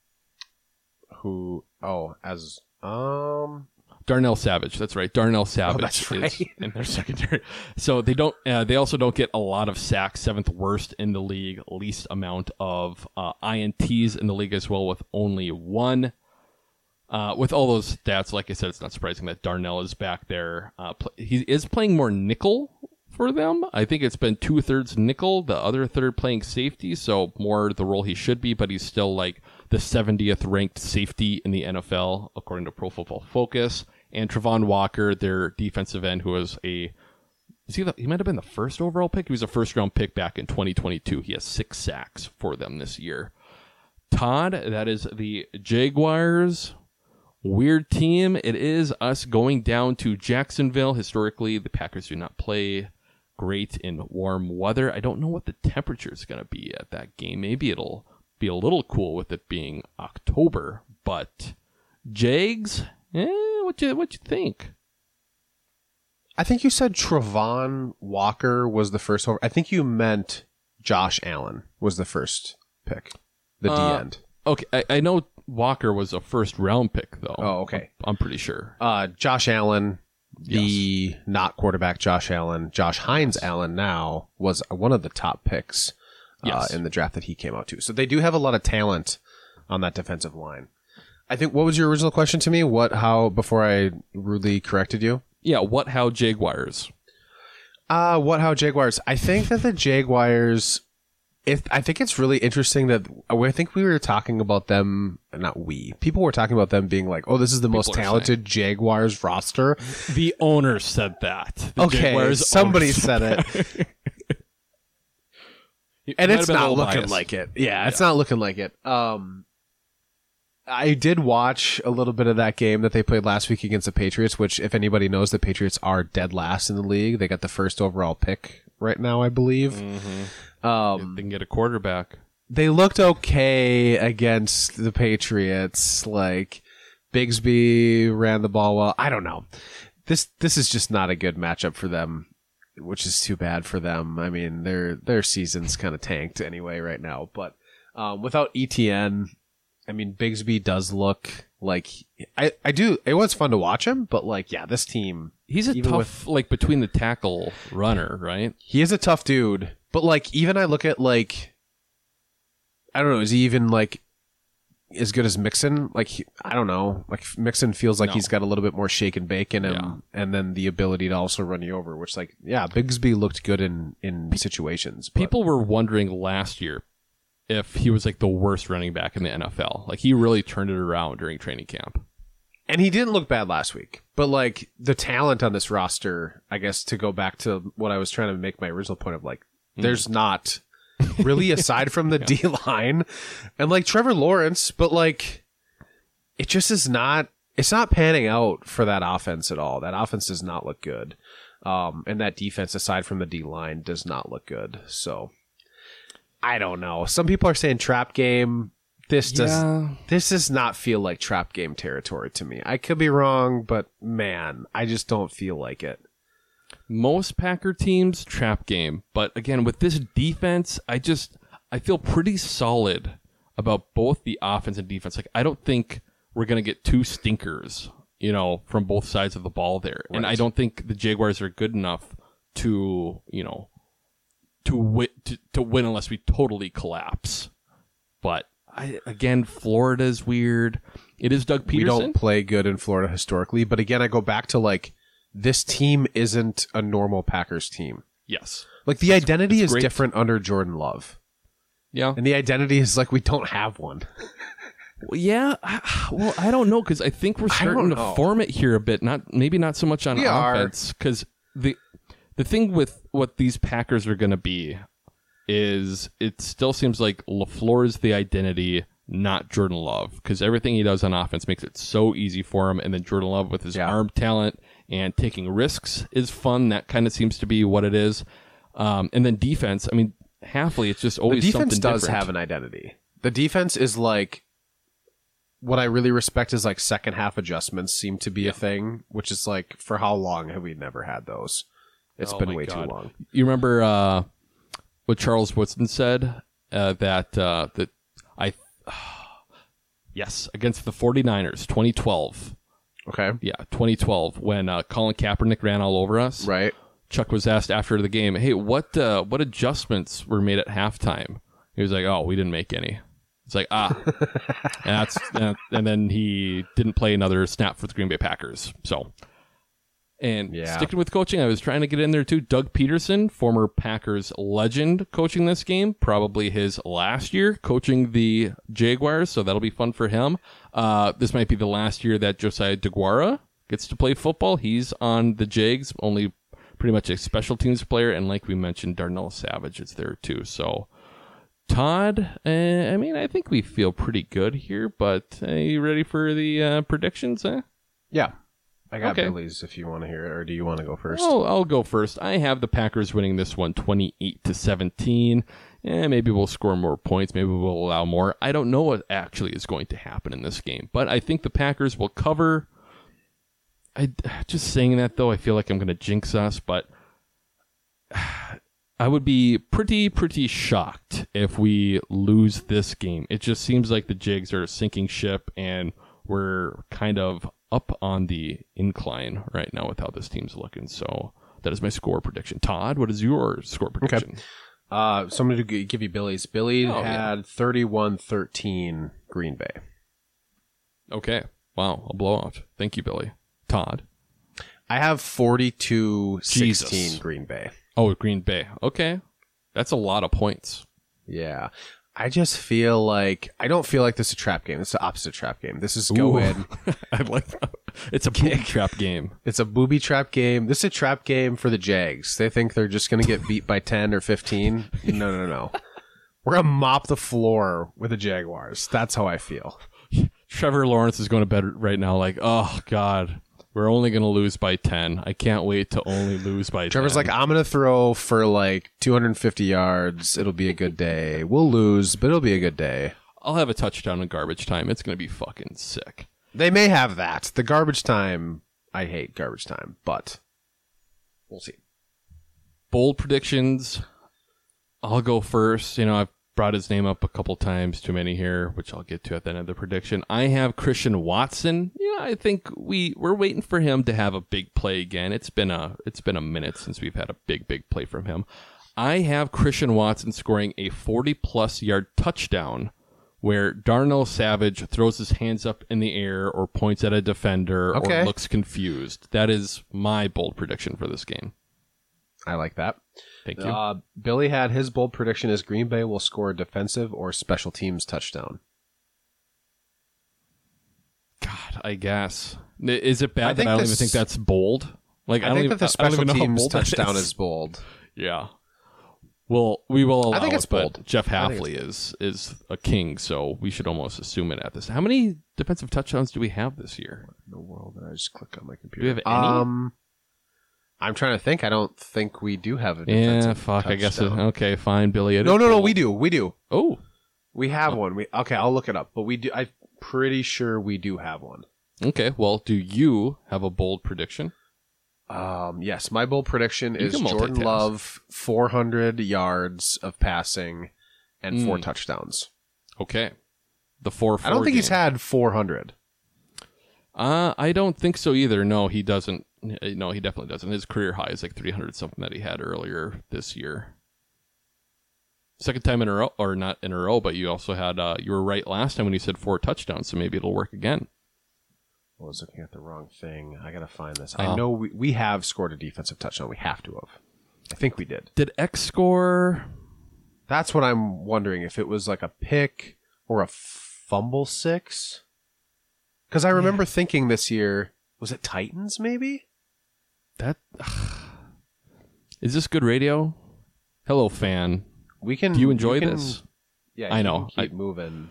Who? Oh, as um. Darnell Savage. That's right. Darnell Savage oh, that's right. is in their secondary. So they don't. Uh, they also don't get a lot of sacks. Seventh worst in the league. Least amount of uh, I N Ts in the league as well, with only one. Uh, with all those stats, like I said, it's not surprising that Darnell is back there. Uh, pl- he is playing more nickel for them. I think it's been two thirds nickel, the other third playing safety. So more the role he should be, but he's still like the seventieth ranked safety in the N F L, according to Pro Football Focus. And Travon Walker, their defensive end, who was a, is he, the, he might have been the first overall pick. He was a first round pick back in twenty twenty-two. He has six sacks for them this year. Todd, that is the Jaguars. Weird team. It is us going down to Jacksonville. Historically, the Packers do not play great in warm weather. I don't know what the temperature is going to be at that game. Maybe it'll be a little cool with it being October, but Jags, eh, what you what you think? I think you said Travon Walker was the first over. I think you meant Josh Allen was the first pick, the uh, D end. Okay, I, I know Walker was a first round pick though. Oh, okay. I'm, I'm pretty sure. Uh, Josh Allen, the Yes. not quarterback Josh Allen, Josh Hines Allen now was one of the top picks uh, Yes. in the draft that he came out to. So they do have a lot of talent on that defensive line. I think, what was your original question to me? What, how, before I rudely corrected you? Yeah, what, how Jaguars? Uh, what, how Jaguars? I think that the Jaguars, if I think it's really interesting that I think we were talking about them, not we, people were talking about them being like, oh, this is the most talented Jaguars roster. The owner said that. The okay, Jaguars somebody said it. And Might it's have been a not little looking biased. like it. Yeah, it's Yeah. not looking like it. Um, I did watch a little bit of that game that they played last week against the Patriots, which, if anybody knows, the Patriots are dead last in the league. They got the first overall pick right now, I believe. Mm-hmm. Um, they can get a quarterback. They looked okay against the Patriots. Like, Bigsby ran the ball well. I don't know. This this is just not a good matchup for them, which is too bad for them. I mean, their their season's kind of tanked anyway right now. But um, without E T N, I mean, Bigsby does look like I, I do. It was fun to watch him, but like, yeah, this team. He's a even tough, with- like, between the tackle runner, right? He is a tough dude, but like, even I look at like, I don't know, is he even like as good as Mixon? Like, he, I don't know. Like, Mixon feels like No. he's got a little bit more shake and bake in him, Yeah. and then the ability to also run you over. Which, like, yeah, Bigsby looked good in in situations. But People were wondering last year if he was like the worst running back in the N F L. Like, he really turned it around during training camp. And he didn't look bad last week. But, like, the talent on this roster, I guess, to go back to what I was trying to make my original point of, like, Mm. there's not really, aside from the D line and, like, Trevor Lawrence, but, like, it just is not, it's not panning out for that offense at all. That offense does not look good. Um, and that defense, aside from the D line, does not look good. So, I don't know. Some people are saying trap game. This does Yeah. this does not feel like trap game territory to me. I could be wrong, but man, I just don't feel like it. Most Packer teams trap game, but again, with this defense, I just I feel pretty solid about both the offense and defense. Like, I don't think we're gonna get two stinkers, you know, from both sides of the ball there, and Right. I don't think the Jaguars are good enough to, you know, to win to, to win unless we totally collapse. But I again, Florida's weird. It is Doug Peterson. We don't play good in Florida historically, but again, I go back to like this team isn't a normal Packers team. Yes, Like the identity it's is great. different under Jordan Love. Yeah, And the identity is like we don't have one. Well, yeah, I- well, I don't know because I think we're I starting to don't know. form it here a bit. Not maybe not so much on We are. offense because the the thing with what these Packers are going to be is it still seems like LaFleur is the identity, not Jordan Love, because everything he does on offense makes it so easy for him, and then Jordan Love with his Yeah. arm talent and taking risks is fun. That kind of seems to be what it is. Um, and then defense, I mean, Halfley, it's just The always defense something does different. have an identity. The defense is like what I really respect is like second half adjustments seem to be a thing, which is like for how long have we never had those? It's Oh been my way God. too long. You remember uh, what Charles Woodson said uh, that uh, that I yes against the 49ers twenty twelve. Okay. Yeah, twenty twelve when uh, Colin Kaepernick ran all over us. Right. Chuck was asked after the game, "Hey, what uh, what adjustments were made at halftime?" He was like, "Oh, we didn't make any." It's like ah, and that's uh, and then he didn't play another snap for the Green Bay Packers. So, and Yeah. sticking with coaching, I was trying to get in there too. Doug Peterson, former Packers legend, coaching this game, probably his last year coaching the Jaguars, so that'll be fun for him. Uh, this might be the last year that Josiah DeGuara gets to play football. He's on the Jags, only pretty much a special teams player, and like we mentioned, Darnell Savage is there too. So, Todd, uh, I mean, I think we feel pretty good here, but are you ready for the uh, predictions? Eh? Yeah. I got Okay. Billy's if you want to hear it, or do you want to go first? Oh, I'll go first. I have the Packers winning this one twenty-eight to seventeen. Eh, maybe we'll score more points. Maybe we'll allow more. I don't know what actually is going to happen in this game, but I think the Packers will cover. I just saying that though, I feel like I'm going to jinx us, but I would be pretty, pretty shocked if we lose this game. It just seems like the Jags are a sinking ship, and we're kind of up on the incline right now with how this team's looking. So that is my score prediction. Todd, what is your score prediction? Uh, so I'm going to give you Billy's. Billy Oh, had thirty-one thirteen Green Bay. Okay. Wow, a blowout. Thank you, Billy. Todd. I have forty-two sixteen Jesus. Green Bay. Oh, Green Bay. Okay. That's a lot of points. Yeah. I just feel like I don't feel like this is a trap game. It's the opposite trap game. This is go Ooh. in. I like that. It's a booby trap game. It's a booby trap game. This is a trap game for the Jags. They think they're just going to get beat by ten or fifteen. No, no, no. We're going to mop the floor with the Jaguars. That's how I feel. Trevor Lawrence is going to bed right now like, oh, God, we're only going to lose by ten. I can't wait to only lose by Trevor's ten. like, I'm going to throw for like two hundred fifty yards. It'll be a good day. We'll lose, but it'll be a good day. I'll have a touchdown in garbage time. It's going to be fucking sick. They may have that. The garbage time, I hate garbage time, but we'll see. Bold predictions. I'll go first. You know, I've brought his name up a couple times, too many here, which I'll get to at the end of the prediction. I have Christian Watson. Yeah, I think we we're waiting for him to have a big play again. It's been a it's been a minute since we've had a big big play from him. I have Christian Watson scoring a forty plus yard touchdown where Darnell Savage throws his hands up in the air or points at a defender Okay. or looks confused. That is my bold prediction for this game. I like that. Thank you. Uh, Billy had his bold prediction is Green Bay will score a defensive or special teams touchdown. God, I guess. Is it bad I that think I don't this- even think that's bold? Like I, I, don't think even, that the I don't special even know how teams bold that touchdown is. is bold. Yeah. Well, we will allow I think it's it, but bold. Jeff I think Halfley is is a king, so we should almost assume it at this. How many defensive touchdowns do we have this year? In the world, did I just click on my Do computer? we have any? Um, I'm trying to think. I don't think we do have a yeah, defensive fuck. I guess. It, touchdown. okay, fine, Billy. It No, is no, no. bold. We do. We do. Oh, We have one. We okay. I'll look it up. But we do. I'm pretty sure we do have one. okay. Well, do you have a bold prediction? Um, yes, my bold prediction You is can Jordan multitask. Love, four hundred yards of passing and four Mm. touchdowns. Okay, the four. I don't think he's game. had four hundred. Uh, I don't think so either. No, he doesn't. No, he definitely doesn't. His career high is like three hundred something that he had earlier this year. Second time in a row, or not in a row, but you also had, uh, you were right last time when you said four touchdowns, so maybe it'll work again. I was looking at the wrong thing. I gotta find this. Oh. I know we, we have scored a defensive touchdown. We have to have. I think we did. Did X score? That's what I'm wondering, if it was like a pick or a fumble six. Because I remember thinking this year, was it Titans maybe? That is this good radio? Hello, fan. We can. Do you enjoy we can- this? Yeah, I you know. can Keep I- moving.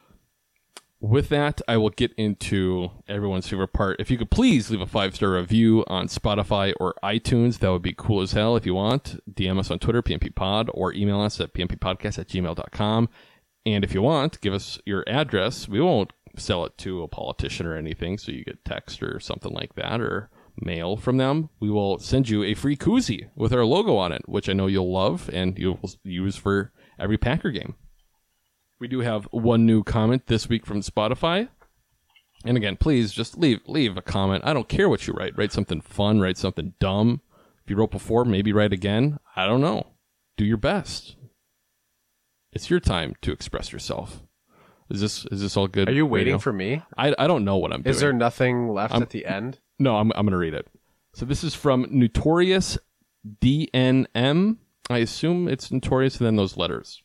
With that, I will get into everyone's favorite part. If you could please leave a five-star review on Spotify or iTunes, that would be cool as hell. If you want, D M us on Twitter, P M P Pod, or email us at p m p podcast at gmail dot com. And if you want, give us your address. We won't sell it to a politician or anything, so you get text or something like that, or mail from them. We will send you a free koozie with our logo on it, which I know you'll love and you'll use for every Packer game. We do have one new comment this week from Spotify. And again, please just leave leave a comment. I don't care what you write. Write something fun, write something dumb. If you wrote before, maybe write again. I don't know. Do your best. It's your time to express yourself. Is this is this all good? Are you waiting radio? for me? I I don't know what I'm doing. Is there nothing left I'm- at the end? No, I'm I'm going to read it. So this is from Notorious D N M. I assume it's Notorious and then those letters.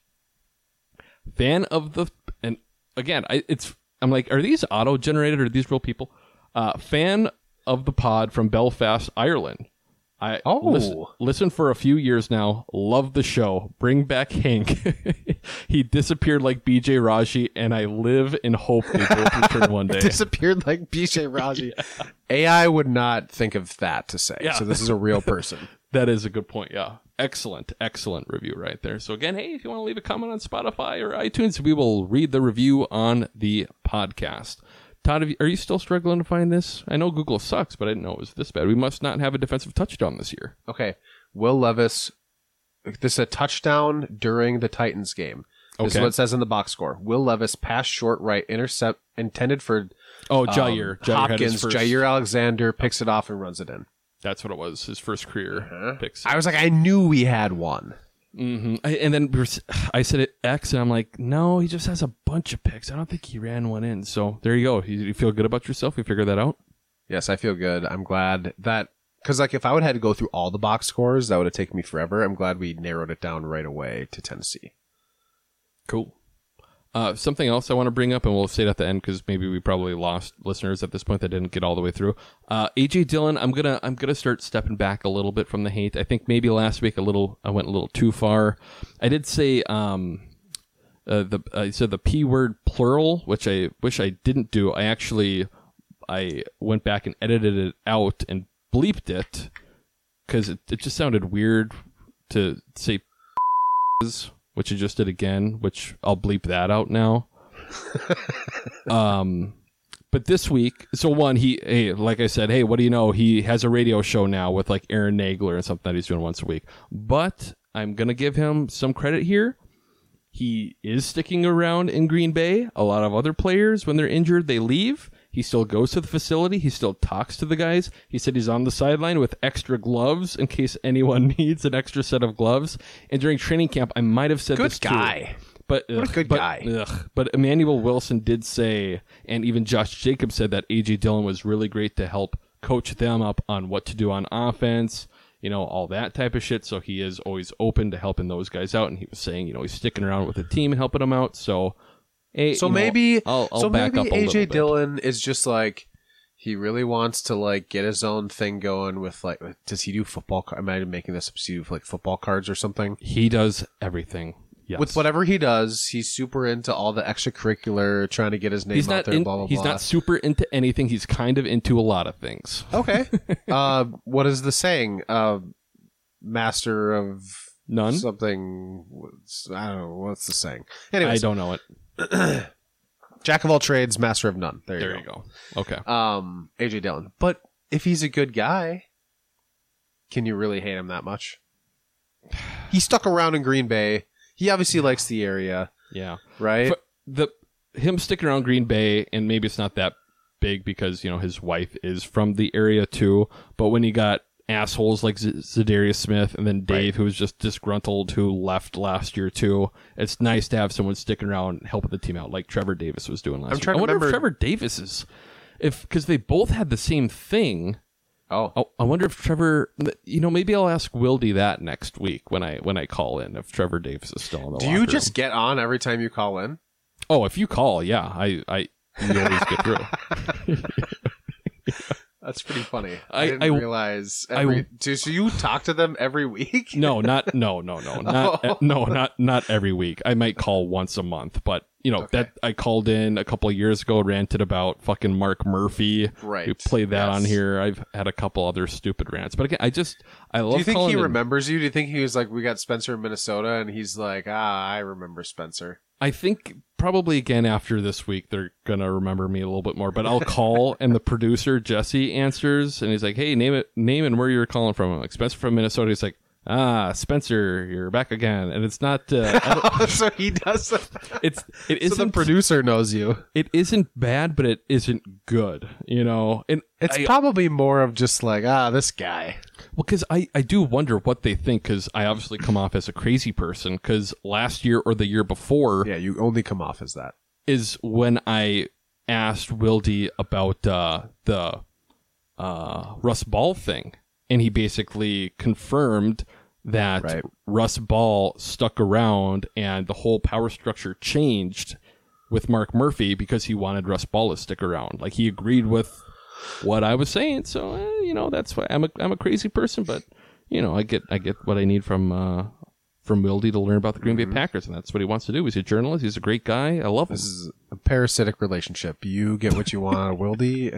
Fan of the, and again, I it's I'm like, are these auto generated or are these real people? Uh, fan of the pod from Belfast, Ireland. I Oh. listen, listen for a few years now. Love the show. Bring back Hank. He disappeared like B J Raji, and I live in hope they both return one day. Disappeared like B J Raji. A I would not think of that to say. Yeah. So this is a real person. That is a good point. Yeah. Excellent, excellent review right there. So again, hey, if you want to leave a comment on Spotify or iTunes, we will read the review on the podcast. Todd, have you, are you still struggling to find this? I know Google sucks, but I didn't know it was this bad. We must not have a defensive touchdown this year. Okay. Will Levis, this is a touchdown during the Titans game. This is Okay. what it says in the box score. Will Levis pass short right, intercept, intended for Oh, Jair. um, Jair had his Hopkins. first- Jair Alexander picks it off and runs it in. That's what it was. His first career picks. I was like, I knew we had one. Mm-hmm. I, and then we were, I said it X, and I'm like, no, he just has a bunch of picks. I don't think he ran one in. So there you go. You, you feel good about yourself? You figured that out? Yes, I feel good. I'm glad that Because like if I would have had to go through all the box scores, that would have taken me forever. I'm glad we narrowed it down right away to Tennessee. Cool. Uh, something else I want to bring up, and we'll say it at the end because maybe we probably lost listeners at this point that didn't get all the way through. Uh, A J Dillon, I'm gonna I'm gonna start stepping back a little bit from the hate. I think maybe last week a little I went a little too far. I did say um, uh, the I said the P word plural, which I wish I didn't do. I actually I went back and edited it out and bleeped it because it, it just sounded weird to say. Which I just did again, which I'll bleep that out now. um, but this week, so one, he, hey, like I said, hey, what do you know? He has a radio show now with like Aaron Nagler and something that he's doing once a week. But I'm going to give him some credit here. He is sticking around in Green Bay. A lot of other players, when they're injured, they leave. He still goes to the facility. He still talks to the guys. He said he's on the sideline with extra gloves in case anyone needs an extra set of gloves. And during training camp, I might have said good this guy. too. But, what ugh, a good but, guy. Ugh, but Emmanuel Wilson did say, and even Josh Jacobs said that A J Dillon was really great to help coach them up on what to do on offense, you know, all that type of shit. So he is always open to helping those guys out. And he was saying, you know, he's sticking around with the team and helping them out. So, hey, so you know, maybe, I'll, I'll so back maybe up a A J little bit. Dillon is just like, he really wants to like get his own thing going with like, does he do football? Car- Am I making this up? Does he do like football cards or something? He does everything. Yes. With whatever he does, he's super into all the extracurricular, trying to get his name he's out not there, in, blah, blah, he's blah. not super into anything. He's kind of into a lot of things. Okay. uh, what is the saying? Uh, master of none? Something. I don't know. What's the saying? Anyways. I don't know it. Jack of all trades, master of none. There you there go. you go. Okay. Um, A J Dillon. But if he's a good guy, can you really hate him that much? He stuck around in Green Bay. He obviously likes the area. Yeah. Right? For the him sticking around Green Bay, and maybe it's not that big because, you know, his wife is from the area too, but when you got assholes like Z- Zadarius Smith and then Dave, right, who was just disgruntled, who left last year too, it's nice to have someone sticking around and helping the team out like Trevor Davis was doing last I'm year. trying I to wonder remember... if Trevor Davis is, if because they both had the same thing. Oh, I, I wonder if Trevor, you know, maybe I'll ask Wildy that next week when I when I call in, if Trevor Davis is still in the Do locker you just room. get on every time you call in? Oh, if you call, yeah, I, I you always get through. That's pretty funny. I, I didn't I, realize. Every, I, do, so you talk to them every week? No, not no, no, no, not Oh. no, not not every week. I might call once a month, but you know Okay. that I called in a couple of years ago, ranted about fucking Mark Murphy. Right. We played that Yes. on here. I've had a couple other stupid rants, but again, I just I love. Do you think calling he in. remembers you? Do you think he was like, we got Spencer in Minnesota, and he's like, ah, I remember Spencer. I think probably again after this week they're gonna remember me a little bit more. But I'll call and the producer Jesse answers and he's like, "Hey, name it, name and where you're calling from." I'm like, "Spencer from Minnesota." He's like, "Ah, Spencer, you're back again." And it's not. Uh, I don't- So he does. it's it So the isn't. producer knows you. It isn't bad, but it isn't good. You know, and It's I, probably more of just like, ah, this guy. well, because I, I do wonder what they think, because I obviously come off as a crazy person, because last year or the year before Yeah, you only come off as that. is when I asked Wildy about uh, the uh, Russ Ball thing, and he basically confirmed that Right. Russ Ball stuck around and the whole power structure changed with Mark Murphy because he wanted Russ Ball to stick around. Like, he agreed with what I was saying, so eh, you know, that's why I'm a I'm a crazy person, but you know, I get I get what I need from uh, from Wildy to learn about the Green Mm-hmm. Bay Packers, and that's what he wants to do. He's a journalist. He's a great guy. I love him. This is a parasitic relationship. You get what you want out of Wildy.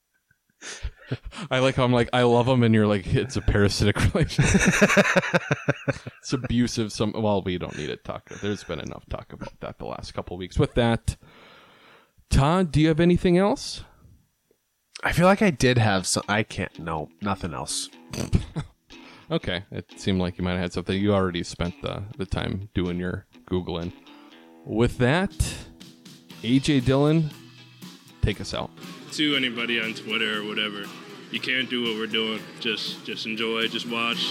I like how I'm like, I love him, and you're like, it's a parasitic relationship. It's abusive. Some well, we don't need to talk. There's been enough talk about that the last couple of weeks. With that, Todd, do you have anything else? I feel like I did have some. I can't. No, nothing else. Okay, it seemed like you might have had something. You already spent the the time doing your Googling. With that, A J Dillon, take us out. To anybody on Twitter or whatever, you can't do what we're doing. Just just enjoy, just watch.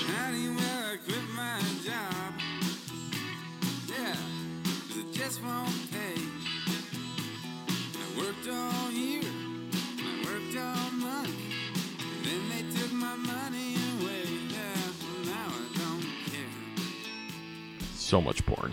Just won't pay. I worked all year, I worked all month, then they took my money. so much porn.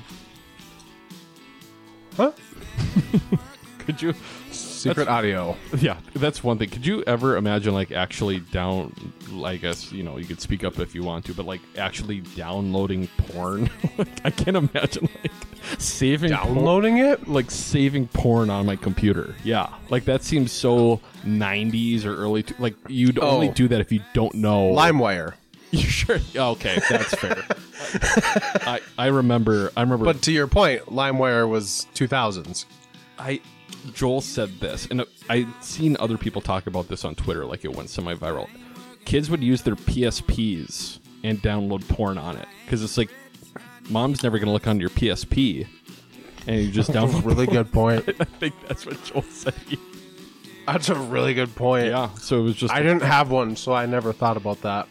Huh? Could you secret audio? Yeah, that's one thing. Could you ever imagine like actually down? I guess you know you could speak up if you want to, but like actually downloading porn. Like, I can't imagine like saving downloading porn, it, like saving porn on my computer. Yeah, like that seems so nineties or early. T- like you'd Oh. only do that if you don't know LimeWire. You sure? Okay, that's fair. I I remember. I remember. But to your point, LimeWire was two thousands. I Joel said this, and I'd seen other people talk about this on Twitter, like it went semi-viral. Kids would use their P S Ps and download porn on it because it's like, mom's never going to look on your P S P, and you just download. Really porn. good point. I think that's what Joel said. That's a really good point. Yeah. So it was just. I didn't have one, so I never thought about that.